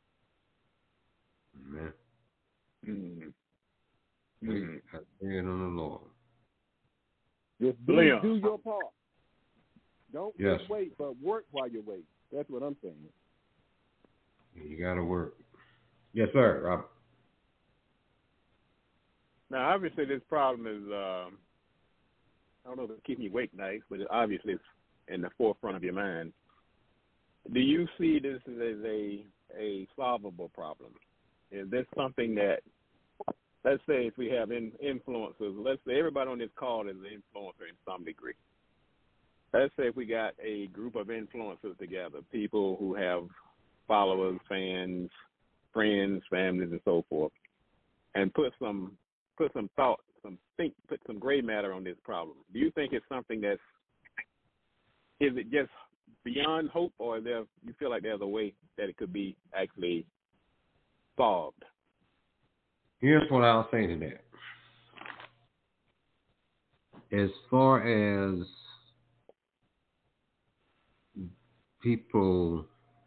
Speaker 1: Amen.
Speaker 4: Mm-hmm.
Speaker 1: Wait, I stand on the Lord.
Speaker 2: Just do,
Speaker 4: Leon.
Speaker 2: do your part. Don't
Speaker 1: Yes.
Speaker 2: just wait, but work while you wait. That's what I'm saying.
Speaker 1: You got to work. Yes, sir, Robert.
Speaker 4: Now, obviously, this problem is, um, I don't know if it's keeping you awake nights, but obviously it's in the forefront of your mind. Do you see this as a, a solvable problem? Is this something that, let's say if we have in, influencers, let's say everybody on this call is an influencer in some degree. Let's say if we got a group of influencers together, people who have followers, fans, friends, families, and so forth, and put some put some thought, some think, put some gray matter on this problem. Do you think it's something that's, is it just beyond hope, or there you feel like there's a way that it could be actually solved?
Speaker 1: Here's what I'll say to that. As far as people,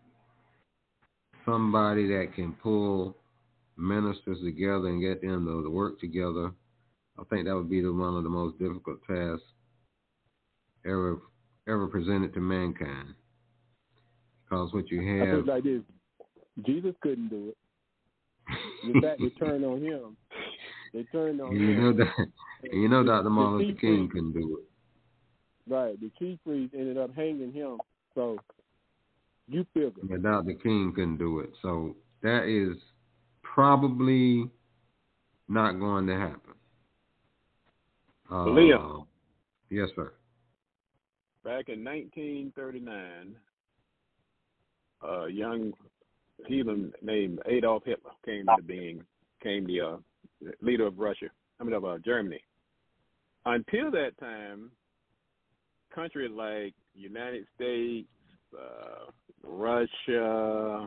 Speaker 1: somebody that can pull ministers together and get them to work together, I think that would be the, one of the most difficult tasks ever ever presented to mankind. Because what you
Speaker 2: I
Speaker 1: have...
Speaker 2: put it like this. Jesus couldn't do it. In fact, they turned on him. They turned on
Speaker 1: you
Speaker 2: him.
Speaker 1: Know that, you know Doctor Martin Luther King
Speaker 2: priest,
Speaker 1: couldn't do it.
Speaker 2: Right. The chief priest ended up hanging him. So, you figure.
Speaker 1: Yeah, Doctor King couldn't do it. So, that is probably not going to happen. Uh,
Speaker 4: Liam.
Speaker 1: Yes, sir.
Speaker 4: Back in nineteen thirty-nine, a young heathen named Adolf Hitler came into being, came the uh, leader of Russia, I mean of uh, Germany. Until that time, countries like United States, uh, Russia,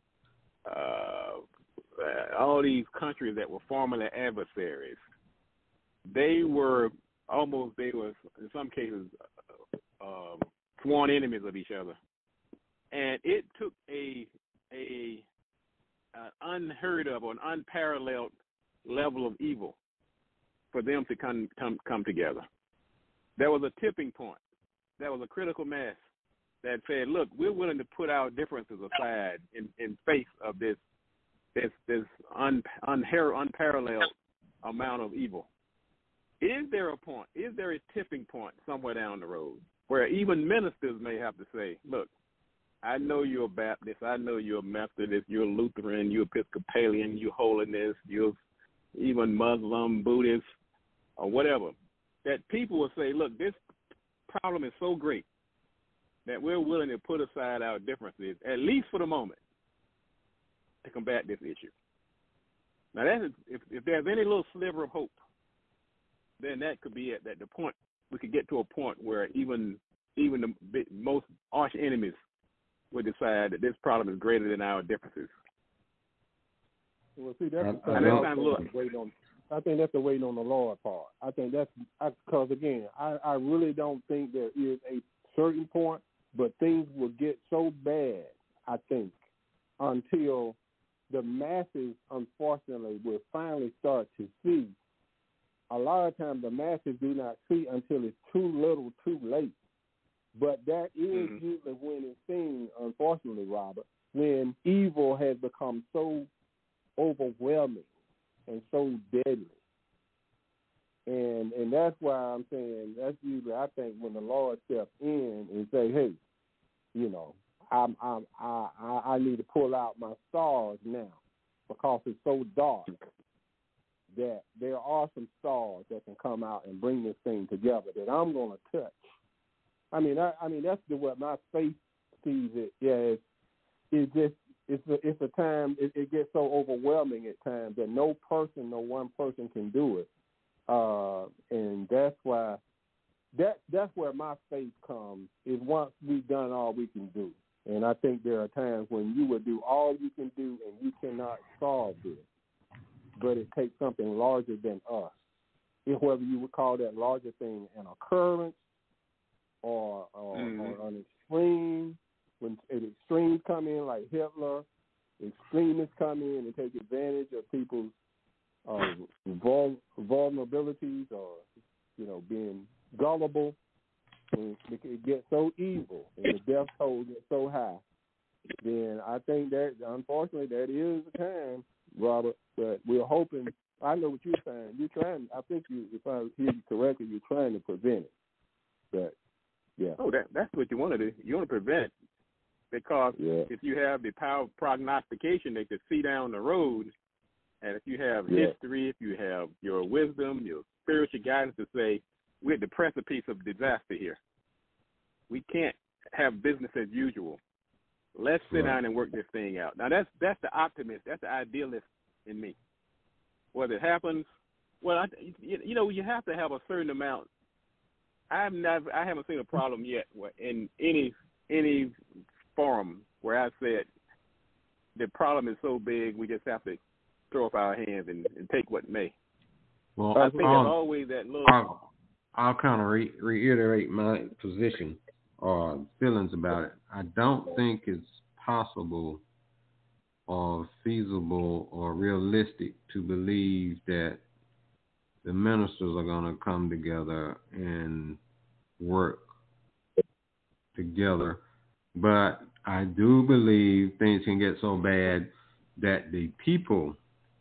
Speaker 4: uh, all these countries that were formerly adversaries, they were almost, they were in some cases uh, sworn enemies of each other. And it took a a an unheard of or an unparalleled level of evil for them to come come come together. There was a tipping point. There was a critical mass that said, "Look, we're willing to put our differences aside in, in face of this this this un, unher- unparalleled amount of evil." Is there a point? Is there a tipping point somewhere down the road where even ministers may have to say, "Look, I know you're a Baptist, I know you're a Methodist, you're a Lutheran, you're Episcopalian, you're Holiness, you're even Muslim, Buddhist, or whatever," that people will say, "Look, this problem is so great that we're willing to put aside our differences, at least for the moment, to combat this issue." Now, that is, if, if there's any little sliver of hope, then that could be it, that the point, we could get to a point where even even the most arch enemies would decide that this problem is greater than our differences.
Speaker 2: Well, see, that's
Speaker 1: I,
Speaker 2: I,
Speaker 1: I,
Speaker 2: that's that's waiting on. I think that's the waiting on the Lord part. I think that's because again, I, I really don't think there is a certain point, but things will get so bad, I think, until the masses, unfortunately, will finally start to see. A lot of times, the masses do not see until it's too little, too late. But that is mm-hmm. usually when it's seen, unfortunately, Robert, when evil has become so overwhelming and so deadly. And and that's why I'm saying that's usually, I think, when the Lord steps in and say, "Hey, you know, I'm, I'm, I, I I need to pull out my stars now because it's so dark that there are some stars that can come out and bring this thing together that I'm going to touch." I mean, I, I mean that's the what my faith sees it. Yeah, it's, it's just it's a, it's a time it, it gets so overwhelming at times that no person, no one person can do it, uh, and that's why that that's where my faith comes. Is once we've done all we can do, and I think there are times when you will do all you can do and you cannot solve this, but it takes something larger than us. If whether you would call that larger thing an occurrence. Or, or, mm-hmm. or an extreme, when extremes come in like Hitler, extremists come in and take advantage of people's uh, vul- vulnerabilities or, you know, being gullible. When it gets so evil and the death toll gets so high, then I think that, unfortunately, that is the time, Robert, but we're hoping, I know what you're saying. You're trying, I think you, if I hear you correctly, you're trying to prevent it. But yeah.
Speaker 4: Oh, that, that's what you want to do. You want to prevent it because
Speaker 2: yeah.
Speaker 4: if you have the power of prognostication, they could see down the road, and if you have
Speaker 2: yeah.
Speaker 4: history, if you have your wisdom, your spiritual guidance to say, we're at the precipice of disaster here. We can't have business as usual. Let's sit
Speaker 2: right.
Speaker 4: down and work this thing out. Now, that's that's the optimist. That's the idealist in me. Whether it happens, well, I, you know, you have to have a certain amount. I've never, I haven't seen a problem yet where in any any forum where I said the problem is so big we just have to throw up our hands and, and take what may.
Speaker 1: Well,
Speaker 4: I think
Speaker 1: I'll,
Speaker 4: there's always that little.
Speaker 1: I'll, I'll kind of re- reiterate my position or feelings about it. I don't think it's possible or feasible or realistic to believe that the ministers are going to come together and work together. But I do believe things can get so bad that the people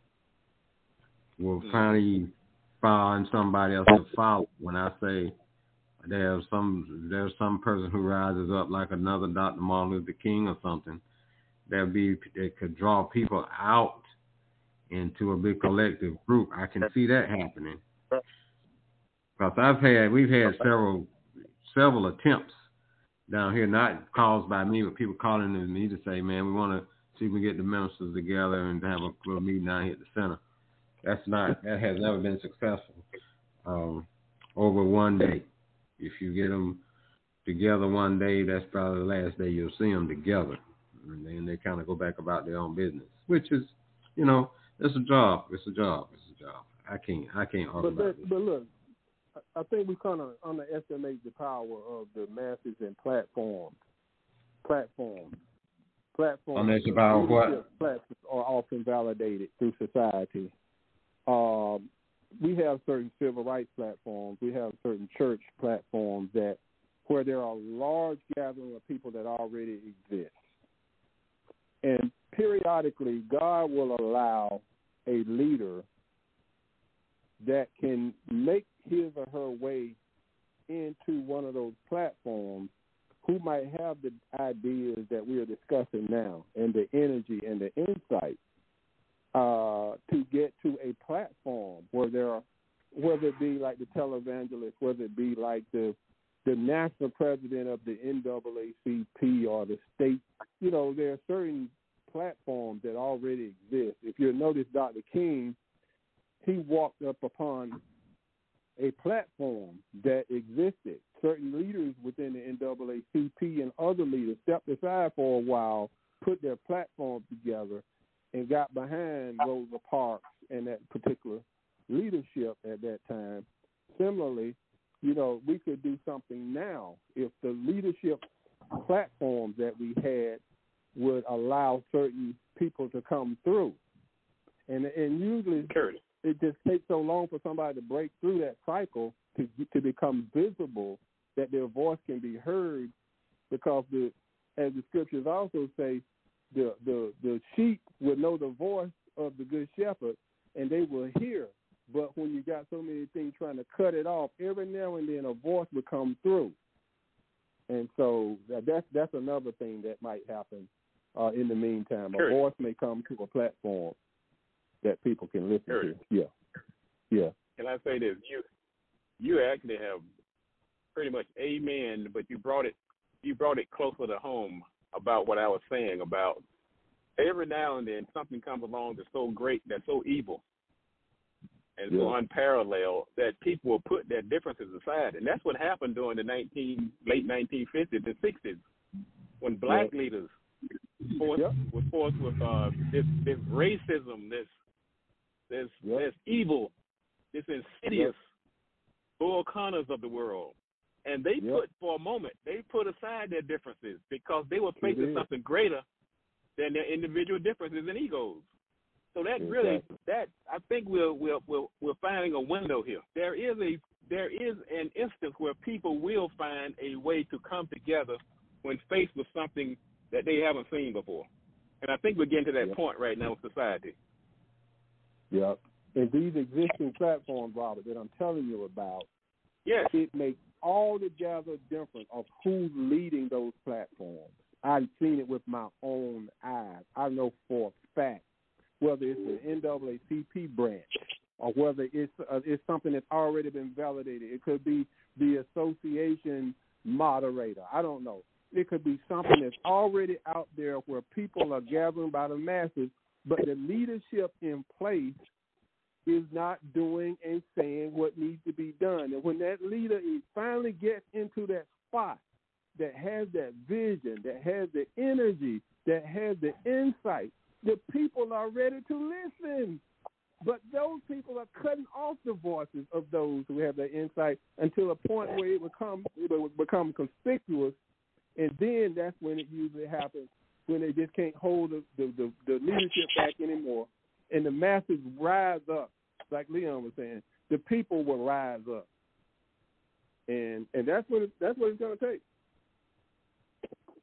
Speaker 1: will finally find somebody else to follow. When I say there's some there's some person who rises up like another Doctor Martin Luther King or something, there'll be that could draw people out into a big collective group. I can see that happening. Because I've had we've had several several attempts down here, not caused by me, but people calling me to say, man, we want to see if we get the ministers together and have a little meeting down here at the center. That's not, that has never been successful um, over one day. If you get them together one day, that's probably the last day you'll see them together. And then they kind of go back about their own business, which is, you know, it's a job. It's a job. It's a job. I can't, I can't argue
Speaker 2: but,
Speaker 1: about it.
Speaker 2: But look, I think we kind of underestimate the power of the masses and platforms. Platforms. Platforms.
Speaker 1: Underestimate the power of what?
Speaker 2: Platforms are often validated through society. Um, we have certain civil rights platforms. We have certain church platforms that where there are large gatherings of people that already exist. And periodically, God will allow a leader that can make his or her way into one of those platforms who might have the ideas that we are discussing now and the energy and the insight uh, to get to a platform where there are, whether it be like the televangelist, whether it be like the the national president of the N double A C P or the state, you know, there are certain platforms that already exist. If you notice Doctor King, he walked up upon a platform that existed. Certain leaders within the N double A C P and other leaders stepped aside for a while, put their platform together, and got behind Rosa Parks and that particular leadership at that time. Similarly, you know, we could do something now if the leadership platforms that we had would allow certain people to come through. And and usually it just takes so long for somebody to break through that cycle to to become visible that their voice can be heard, because the as the scriptures also say, the the, the sheep will know the voice of the good shepherd and they will hear. But when you got so many things trying to cut it off, every now and then a voice will come through. And so that's that's another thing that might happen uh, in the meantime. A voice may come to a platform that people can listen
Speaker 4: Sure.
Speaker 2: to. Yeah, yeah.
Speaker 4: Can I say this? You you actually have pretty much amen, but you brought it you brought it closer to home about what I was saying about every now and then something comes along that's so great, that's so evil, and so
Speaker 2: Yeah.
Speaker 4: unparalleled that people will put their differences aside. And that's what happened during the nineteen late nineteen fifties and sixties when black
Speaker 2: Yeah.
Speaker 4: leaders forced,
Speaker 2: Yep.
Speaker 4: were forced with uh, this, this racism, this this
Speaker 2: Yep.
Speaker 4: this evil, this insidious Bull Connors of the world. And they
Speaker 2: Yep.
Speaker 4: put, for a moment, they put aside their differences because they were facing
Speaker 2: did.
Speaker 4: something greater than their individual differences and egos. So that really,
Speaker 2: Exactly.
Speaker 4: that I think we're we're we're we're finding a window here. There is a there is an instance where people will find a way to come together when faced with something that they haven't seen before. And I think we're getting to that
Speaker 2: Yep.
Speaker 4: point right now in society.
Speaker 2: Yeah. And these existing platforms, Robert, that I'm telling you about,
Speaker 4: Yes.
Speaker 2: it makes all together difference of who's leading those platforms. I've seen it with my own eyes. I know for a fact, whether it's the N double A C P branch or whether it's uh, it's something that's already been validated. It could be the association moderator. I don't know. It could be something that's already out there where people are gathering by the masses, but the leadership in place is not doing and saying what needs to be done. And when that leader is finally gets into that spot that has that vision, that has the energy, that has the insight, the people are ready to listen. But those people are cutting off the voices of those who have that insight until a point where it will become, it will become conspicuous, and then that's when it usually happens, when they just can't hold the, the, the, the leadership back anymore, and the masses rise up, like Leon was saying. The people will rise up, and and that's what it, that's what it's going to take.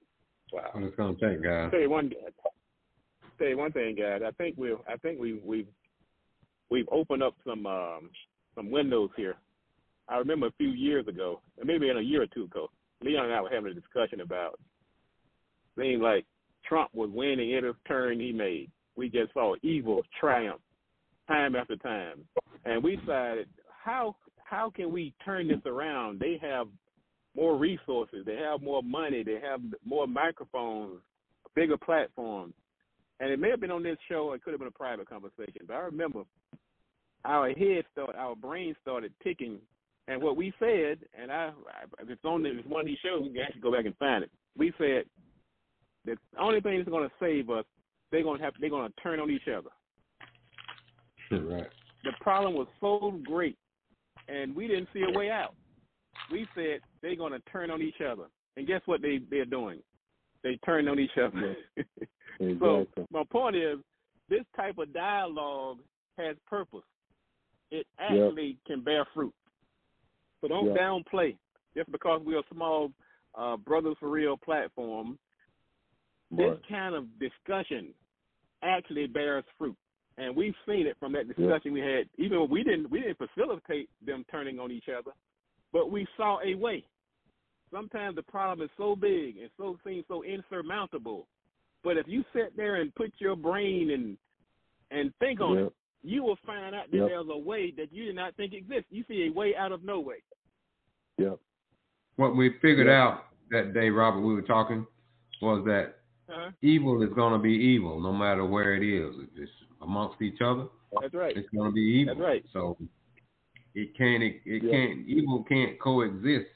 Speaker 4: Wow.
Speaker 1: What it's gonna take, guys.
Speaker 4: Tell you one. Tell you one thing, guys. I think we. I think we. We've. We've opened up some. Um, some windows here. I remember a few years ago, maybe in a year or two ago, Leon and I were having a discussion about. Seemed like Trump was winning every turn he made. We just saw evil triumph time after time, and we decided how how can we turn this around? They have more resources, they have more money, they have more microphones, bigger platforms, and it may have been on this show. It could have been a private conversation, but I remember our head started, our brain started ticking, and what we said, and I, if it's on it's one of these shows, we can actually go back and find it. We said the only thing that's going to save us, they're going to have, they're going to turn on each other.
Speaker 1: Right.
Speaker 4: The problem was so great, and we didn't see a way out. We said they're going to turn on each other, and guess what they they're doing? They turned on each other.
Speaker 2: Exactly.
Speaker 4: So my point is, this type of dialogue has purpose. It actually yep. can bear fruit. So don't yep. downplay just because we're a small uh, Brothers for Real platform. This right. kind of discussion actually bears fruit, and we've seen it from that discussion yeah. we had. Even when we didn't, we didn't facilitate them turning on each other, but we saw a way. Sometimes the problem is so big and so seems so insurmountable, but if you sit there and put your brain and and think on yeah. it, you will find out that yep. there's a way that you did not think exists. You see a way out of no way.
Speaker 2: Yep.
Speaker 1: What we figured
Speaker 2: yep.
Speaker 1: out that day, Robert, we were talking, was that Uh-huh. evil is going to be evil no matter where it is. If it's amongst each other,
Speaker 4: that's right.
Speaker 1: It's going to be evil.
Speaker 4: That's right.
Speaker 1: So it can't, it, it
Speaker 2: yeah.
Speaker 1: can't, evil can't coexist.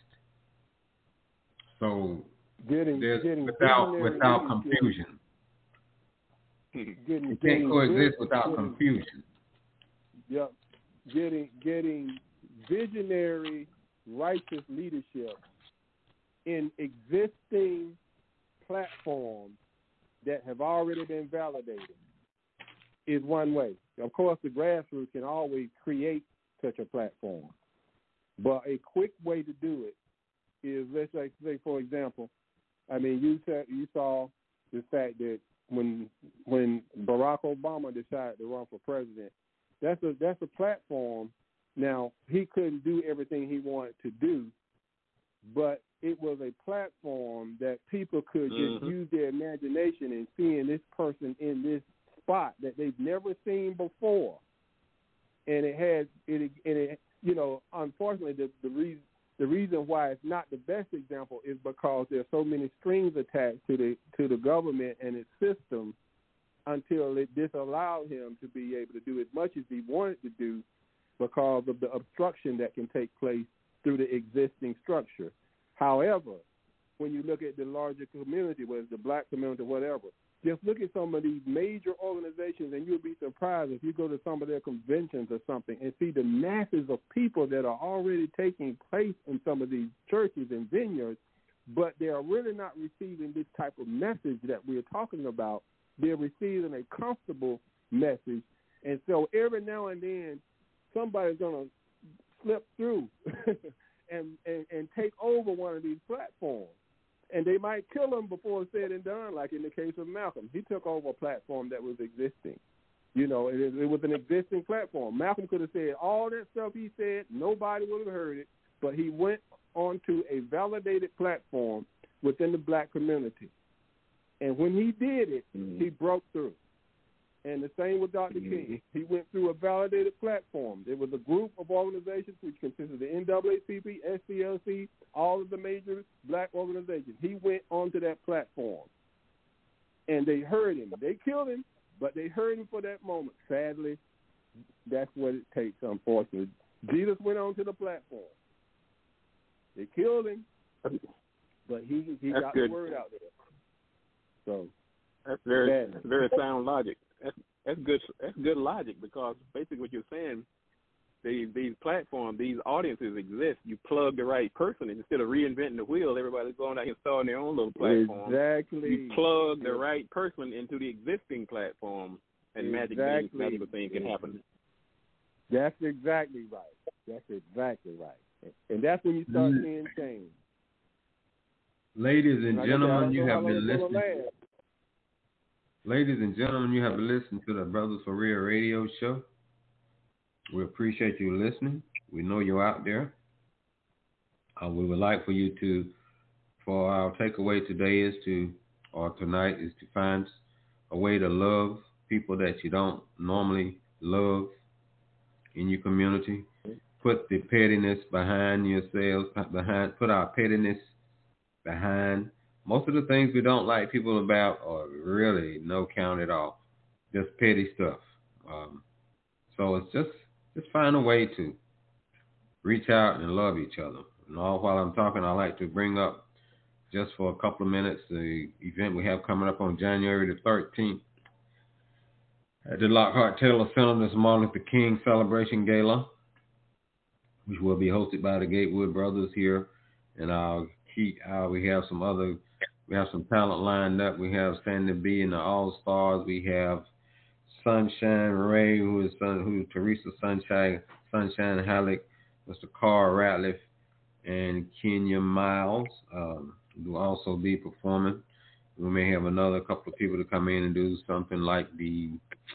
Speaker 1: So
Speaker 2: getting,
Speaker 1: there's
Speaker 2: getting
Speaker 1: without without confusion.
Speaker 2: Getting,
Speaker 1: it can't
Speaker 2: getting
Speaker 1: coexist
Speaker 2: getting,
Speaker 1: without
Speaker 2: getting,
Speaker 1: confusion.
Speaker 2: Yep. Getting getting visionary, righteous leadership in existing platforms that have already been validated is one way. Of course, the grassroots can always create such a platform, but a quick way to do it is, let's say, say for example, I mean, you said you saw the fact that when when Barack Obama decided to run for president, that's a that's a platform. Now, he couldn't do everything he wanted to do, but it was a platform that people could just mm-hmm. use their imagination and seeing this person in this spot that they've never seen before. And it has, it, and it, you know, unfortunately, the, the reason the reason why it's not the best example is because there's so many strings attached to the to the government and its system until it disallowed him to be able to do as much as he wanted to do because of the obstruction that can take place through the existing structure. However, when you look at the larger community, whether it's the black community or whatever, just look at some of these major organizations and you'll be surprised if you go to some of their conventions or something and see the masses of people that are already taking place in some of these churches and vineyards, but they are really not receiving this type of message that we're talking about. They're receiving a comfortable message. And so every now and then, somebody's going to slip through and, and, and take over one of these platforms. And they might kill him before it's said and done, like in the case of Malcolm. He took over a platform that was existing. You know, it, it was an existing platform. Malcolm could have said all that stuff he said. Nobody would have heard it. But he went onto a validated platform within the black community. And when he did it, mm-hmm. he broke through. And the same with Doctor Mm-hmm. King. He went through a validated platform. There was a group of organizations which consisted of the N double A C P, S C L C, all of the major black organizations. He went onto that platform. And they heard him. They killed him, but they heard him for that moment. Sadly, that's what it takes, unfortunately. Jesus went onto the platform. They killed him, but he, he got good. the word out there. So
Speaker 4: that's very that's very sound logic. That's that's good. That's good logic because basically what you're saying, these these platforms, these audiences exist. You plug the right person and instead of reinventing the wheel. Everybody's going out and starting their own little platform.
Speaker 2: Exactly.
Speaker 4: You plug the right person into the existing platform, and
Speaker 2: exactly.
Speaker 4: magic things, magical things can happen.
Speaker 2: That's exactly right. That's exactly right. And that's when you start
Speaker 1: mm.
Speaker 2: seeing change.
Speaker 1: Ladies and
Speaker 2: Like I said, I
Speaker 1: gentlemen,
Speaker 2: don't
Speaker 1: you
Speaker 2: know how
Speaker 1: have
Speaker 2: long
Speaker 1: been
Speaker 2: it's gonna
Speaker 1: listening.
Speaker 2: last.
Speaker 1: Ladies and gentlemen, you have been listening to the Brothers for Real radio show. We appreciate you listening. We know you're out there. Uh, we would like for you to, for our takeaway today is to, or tonight is to find a way to love people that you don't normally love in your community. Put the pettiness behind yourselves, behind, put our pettiness behind. Most of the things we don't like people about are really no count at all. Just petty stuff. Um, so it's just, just find a way to reach out and love each other. And all while I'm talking, I like to bring up just for a couple of minutes the event we have coming up on January the thirteenth at the Lockhart Taylor Center, this Martin Luther King Celebration Gala, which will be hosted by the Gatewood Brothers here. And I'll keep, uh, we have some other, we have some talent lined up. We have Sandy B and the All Stars. We have Sunshine Ray, who is son, who is Teresa Sunshine, Sunshine Halleck, Mister Carl Ratliff, and Kenya Miles um, will also be performing. We may have another couple of people to come in and do something like the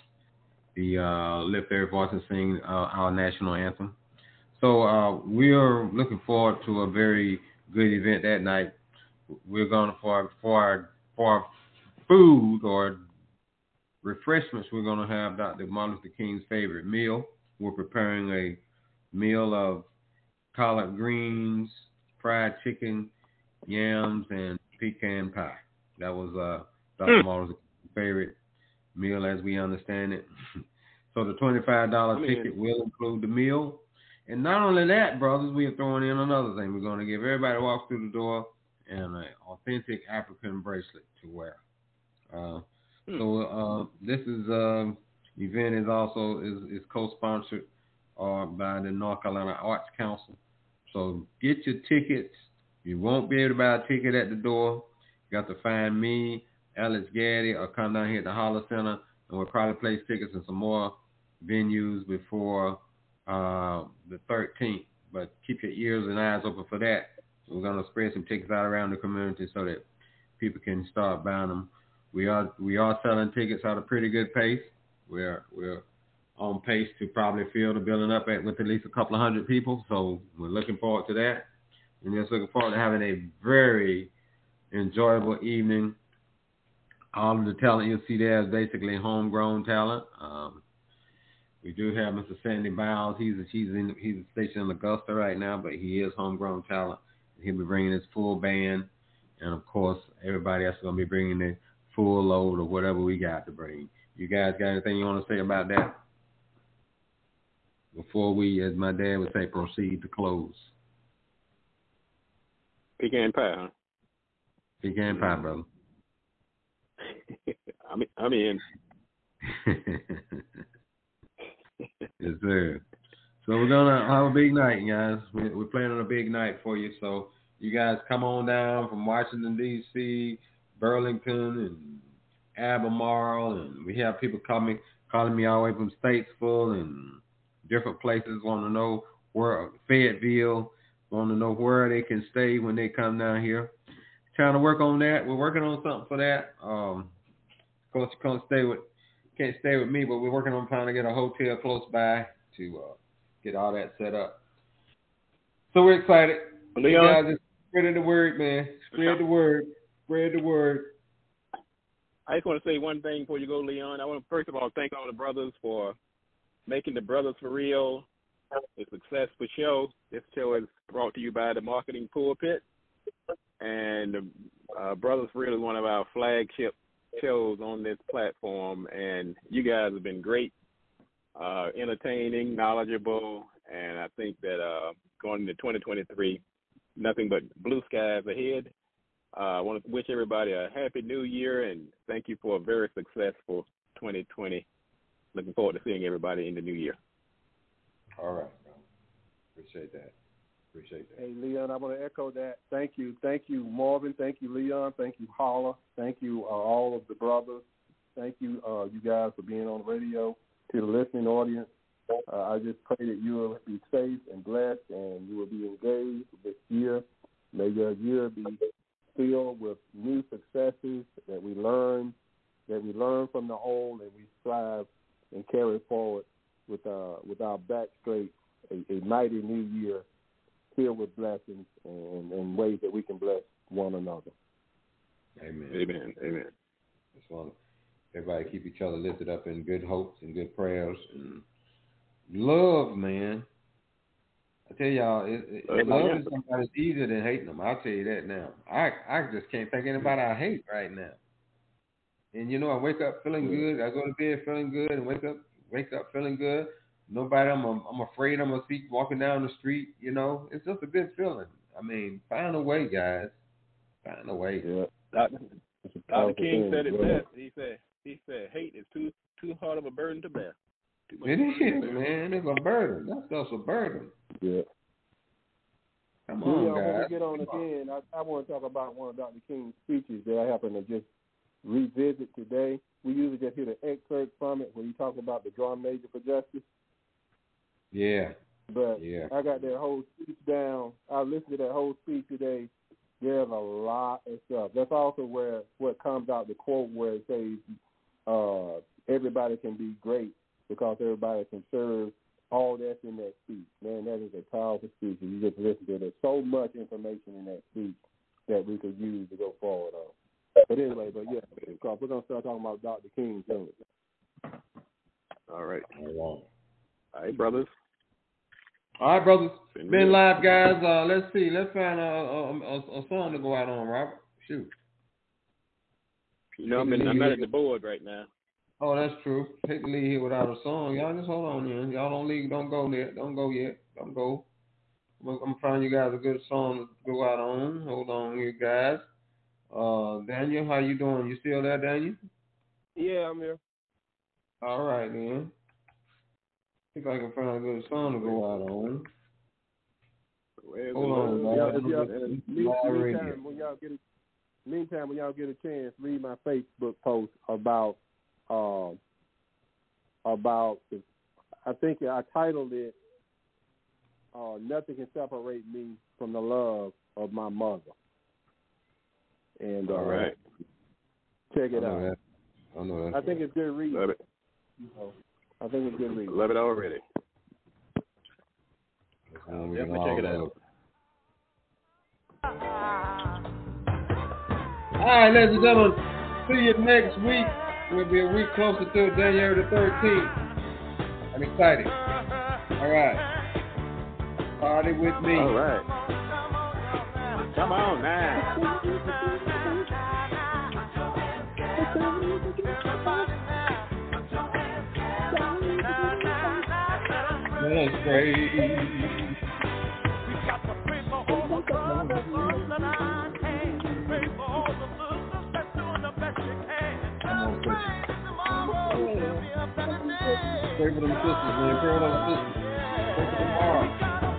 Speaker 1: the uh, lift their voice and sing uh, our national anthem. So uh, we are looking forward to a very good event that night. We're going for for our, for our food or refreshments. We're going to have Doctor Martin Luther King's favorite meal. We're preparing a meal of collard greens, fried chicken, yams, and pecan pie. That was uh, Doctor Mm. Martin's favorite meal as we understand it. So the twenty-five dollars I mean, ticket will include the meal. And not only that, brothers, we are throwing in another thing. We're going to give everybody who walks through the door an authentic African bracelet to wear. Uh, mm. So uh, this is uh, event is also is, is co-sponsored uh, by the North Carolina Arts Council. So get your tickets. You won't be able to buy a ticket at the door. You got to find me, Alex Gaddy, or come down here at the Holler Center, and we'll probably place tickets in some more venues before uh, the thirteenth. But keep your ears and eyes open for that. We're going to spread some tickets out around the community so that people can start buying them. We are we are selling tickets at a pretty good pace. We're we're on pace to probably fill the building up at with at least a couple of hundred people. So we're looking forward to that. And just looking forward to having a very enjoyable evening. All of the talent you'll see there is basically homegrown talent. Um, we do have Mister Sandy Biles. He's he's in he's stationed in Augusta right now, but he is homegrown talent. He'll be bringing his full band, and of course, everybody else is going to be bringing their full load of whatever we got to bring. You guys got anything you want to say about that? Before we, as my dad would say, proceed to close.
Speaker 4: Pecan pie, huh?
Speaker 1: Pecan pie, brother.
Speaker 4: I'm, I'm in.
Speaker 1: Yes, sir. So we're going to have a big night, guys. We're, we're planning a big night for you. So you guys come on down from Washington, D C, Burlington, and Albemarle. And we have people coming, calling me all the way from Statesville and different places, want to know where, Fayetteville, want to know where they can stay when they come down here. Trying to work on that. We're working on something for that. Um, of course, you can't stay with, can't stay with me, but we're working on trying to get a hotel close by to uh, get all that set up. So we're excited.
Speaker 4: Leon?
Speaker 1: You guys just spread the word, man. Spread the word. Spread the word.
Speaker 4: I just want to say one thing before you go, Leon. I want to first of all thank all the brothers for making the Brothers for Real a successful show. This show is brought to you by the Marketing Pulpit. And uh, Brothers for Real is one of our flagship shows on this platform. And you guys have been great, uh, entertaining, knowledgeable. And I think that uh, going into twenty twenty-three, nothing but blue skies ahead. Uh, I want to wish everybody a happy new year and thank you for a very successful twenty twenty. Looking forward to seeing everybody in the new year.
Speaker 1: All right, bro. Appreciate that. Appreciate that.
Speaker 2: Hey, Leon, I want to echo that. Thank you. Thank you, Marvin. Thank you, Leon. Thank you, Holler. Thank you, uh, all of the brothers. Thank you, uh, you guys, for being on the radio. To the listening audience, uh, I just pray that you will be safe and blessed and you will be engaged this year. May your year be filled with new successes that we learn, that we learn from the old, and we strive and carry forward with uh, with our back straight, a, a mighty new year filled with blessings and, and ways that we can bless one another.
Speaker 1: Amen.
Speaker 4: Amen. Amen.
Speaker 1: Just want everybody keep each other lifted up in good hopes and good prayers and love, man. I tell y'all, it, it, loving somebody is easier than hating them. I'll tell you that now. I I just can't think of anybody I hate right now. And you know, I wake up feeling good. I go to bed feeling good, and wake up wake up feeling good. Nobody, I'm I'm afraid I'm gonna see walking down the street. You know, it's just a good feeling. I mean, find a way, guys. Find a way.
Speaker 2: Yeah.
Speaker 4: Doctor Doctor King said it best. He said he said hate is too too hard of a burden to bear.
Speaker 1: It is, man. It's a burden. That's just a burden.
Speaker 2: Yeah.
Speaker 1: Come
Speaker 2: on,
Speaker 1: on,
Speaker 2: yeah,
Speaker 1: guys.
Speaker 2: When we get on again, I, I want to talk about one of Doctor King's speeches that I happen to just revisit today. We usually just hear the excerpt from it when you talk about the drum major for justice.
Speaker 1: Yeah.
Speaker 2: But
Speaker 1: yeah.
Speaker 2: I got that whole speech down. I listened to that whole speech today. There's a lot of stuff. That's also where what comes out the quote where it says uh, everybody can be great because everybody can serve. All that's in that speech. Man, that is a powerful speech. And you just listen to it. There's so much information in that speech that we could use to go forward on. But anyway, but yeah, because we're going to start talking about Doctor King soon.
Speaker 4: All right.
Speaker 1: All right.
Speaker 4: All right, brothers.
Speaker 1: All right, brothers. Been live, guys. Uh, let's see. Let's find a, a, a, a song to go out on, Robert. Shoot.
Speaker 4: You know, I'm, in, I'm not at the board right now.
Speaker 1: Oh, that's true. Hate to leave here without a song. Y'all just hold on in. Y'all don't leave. Don't go there. Don't go yet. Don't go. I'm, I'm gonna find you guys a good song to go out on. Hold on here, guys. Uh, Daniel, how you doing? You still there, Daniel?
Speaker 3: Yeah, I'm here.
Speaker 1: All right, then. Think I can find a good song to go out on.
Speaker 4: Where's
Speaker 1: hold on, guys.
Speaker 2: Yeah, yeah, meantime, when y'all get a, meantime, when y'all get a chance, read my Facebook post about. Uh, about, the, I think I titled it, uh, Nothing Can Separate Me from the Love of My Mother. And uh,
Speaker 4: all right.
Speaker 2: Check it
Speaker 1: I
Speaker 2: out.
Speaker 1: That. I know that.
Speaker 2: I think it's good reading.
Speaker 4: Love it.
Speaker 2: You know, I think it's good reading.
Speaker 4: Love it already.
Speaker 1: I'll
Speaker 4: definitely check it out.
Speaker 1: All right, ladies and gentlemen, see you next week. We'll be a week closer to January the thirteenth. I'm excited. All right. Party with me.
Speaker 4: All right. Come on now.
Speaker 1: Let us pray. Pray for them sisters, man. Pray for them sisters. Pray for them hearts.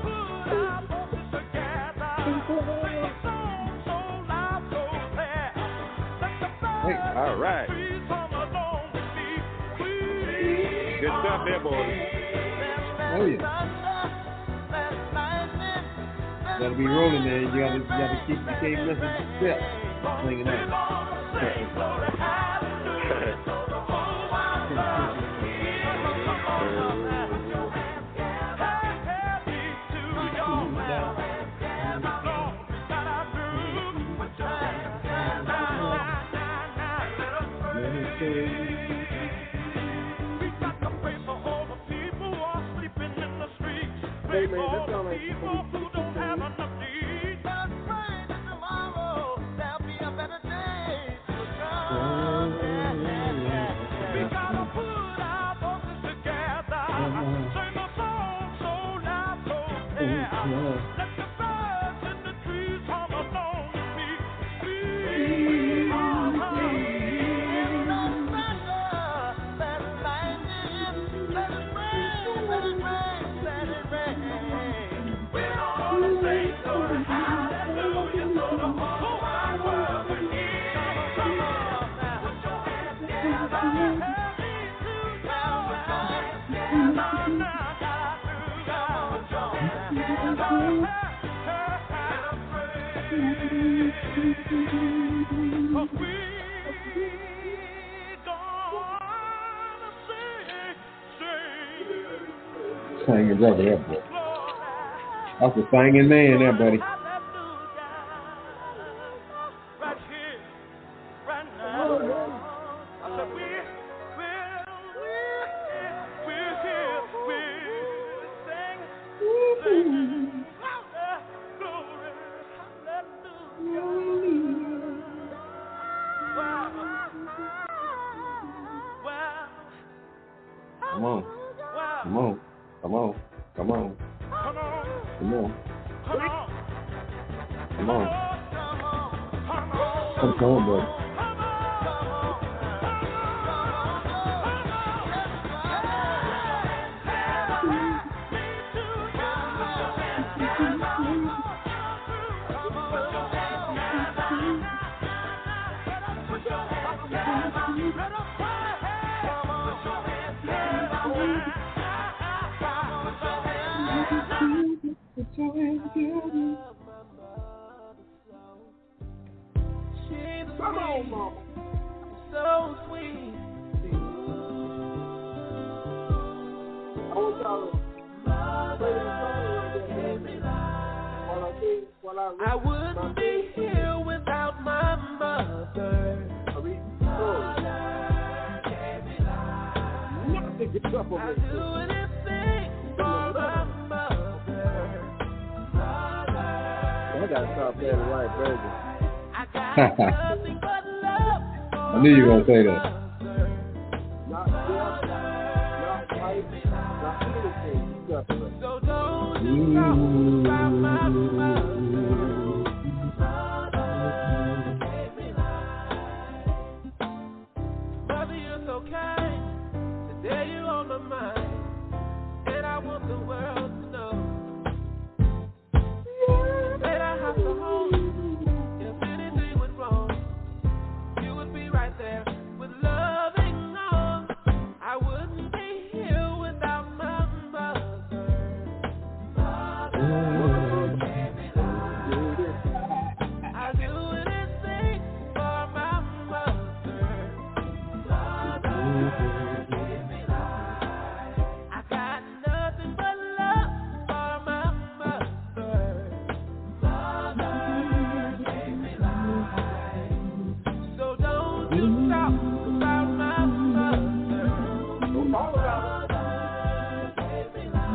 Speaker 1: Hey.
Speaker 4: All right. Good stuff there, boys.
Speaker 1: Oh, yeah. You gotta be rolling, man. You gotta, you gotta keep, you can't miss a step. Swinging out.
Speaker 2: Hey, man, that sounds like
Speaker 1: Singing brother, that boy. That's a singing man, there, buddy. Come on. Come on. Come on. Come on. Come on. Come on. Come on, buddy.
Speaker 5: Come on, mama. So sweet. I want y'all to while I, I wouldn't be here without my mother. I do anything for my mother.
Speaker 2: I gotta stop playing the right version.
Speaker 5: Nothing but love.
Speaker 1: I knew you were going to say that.
Speaker 2: Not death, not life, not anything separate.
Speaker 5: So don't you talk about my mother. Mother, you're so kind. Today you're on my mind. And I want the world to know that I have to hold you. With loving arms, I wouldn't be here without my mother. Mother, I do anything for my mother. Mother, give me life. I got nothing but love for my mother. Mother, give me life. So don't you stop about my mother. Don't talk about it.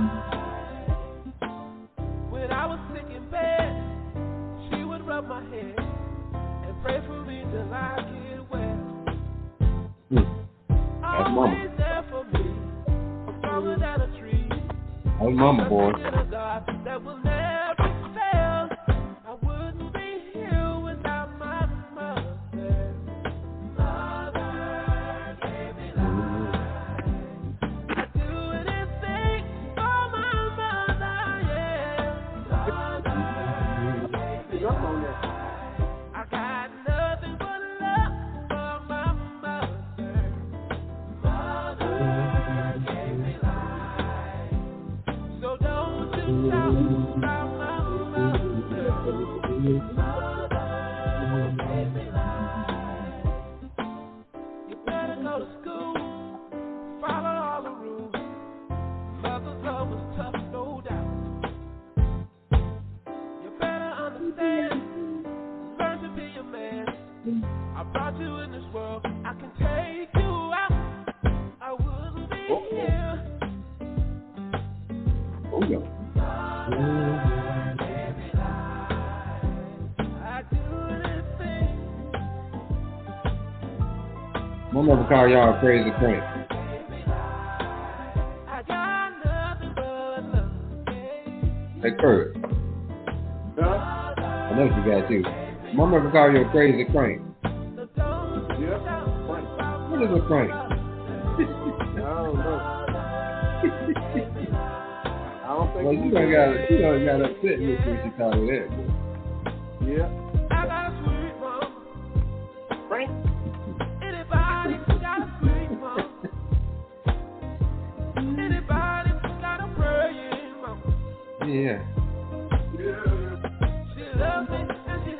Speaker 5: When I was sick in bed, she would rub my head and pray for me till I get well.
Speaker 1: Hmm. That's
Speaker 5: Always
Speaker 1: mama.
Speaker 5: there for me, stronger than a tree.
Speaker 1: That's mama, boy.
Speaker 5: That will never fail. I wouldn't be here without my mother. I got nothing but love for my mother. Mother gave me life. So don't you talk about my mother. Mother gave me life. You better go to school, follow all the rules. Mother's love was tough, no doubt. You better understand. Learn to be a man. I brought you in this world. I can take you out. I wouldn't be oh. here.
Speaker 1: Oh, yeah.
Speaker 5: I do anything.
Speaker 1: My mother call y'all a crazy crank.
Speaker 5: I got nothing but love.
Speaker 1: Hey, Kurt.
Speaker 2: Huh?
Speaker 1: I know you got you. My mother call you a crazy crank.
Speaker 2: Yeah, crank.
Speaker 1: What is a crank?
Speaker 2: I don't know. I don't think
Speaker 1: Well, you done got, you done got upset with what you call it that, boy.
Speaker 2: Yeah.
Speaker 5: I got a sweet mom.
Speaker 2: Frank.
Speaker 5: Anybody got a sweet mom? Anybody got a praying mom?
Speaker 1: Yeah.
Speaker 5: She loves me and she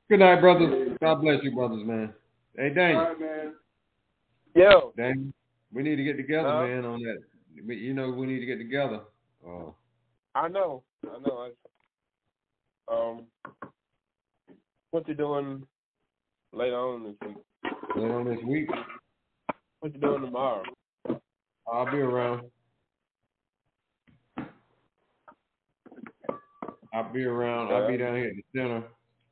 Speaker 1: Good night, brothers. God bless you, brothers, man. Hey, Daniel.
Speaker 2: All right, man.
Speaker 3: Yo.
Speaker 1: Daniel, we need to get together,
Speaker 3: Uh-huh.
Speaker 1: man, on that. We- You know, we need to get together. Uh,
Speaker 3: I know. I know. I, um, what you doing later on this week?
Speaker 1: later on this week,
Speaker 3: What you doing tomorrow?
Speaker 1: I'll be around. I'll be around. I'll be down here at the center.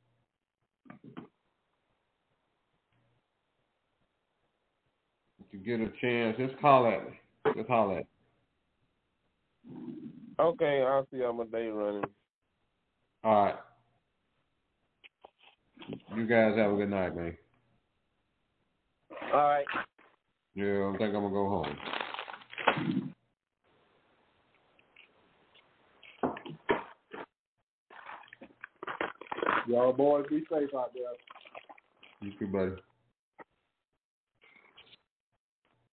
Speaker 1: If you get a chance, just holler at me. Just holler at me.
Speaker 3: Okay, I'll see how my day running.
Speaker 1: All right. You guys have a good night, man.
Speaker 3: All right.
Speaker 1: Yeah, I think I'm going to go home.
Speaker 2: Y'all boys be safe out there.
Speaker 1: You too, buddy.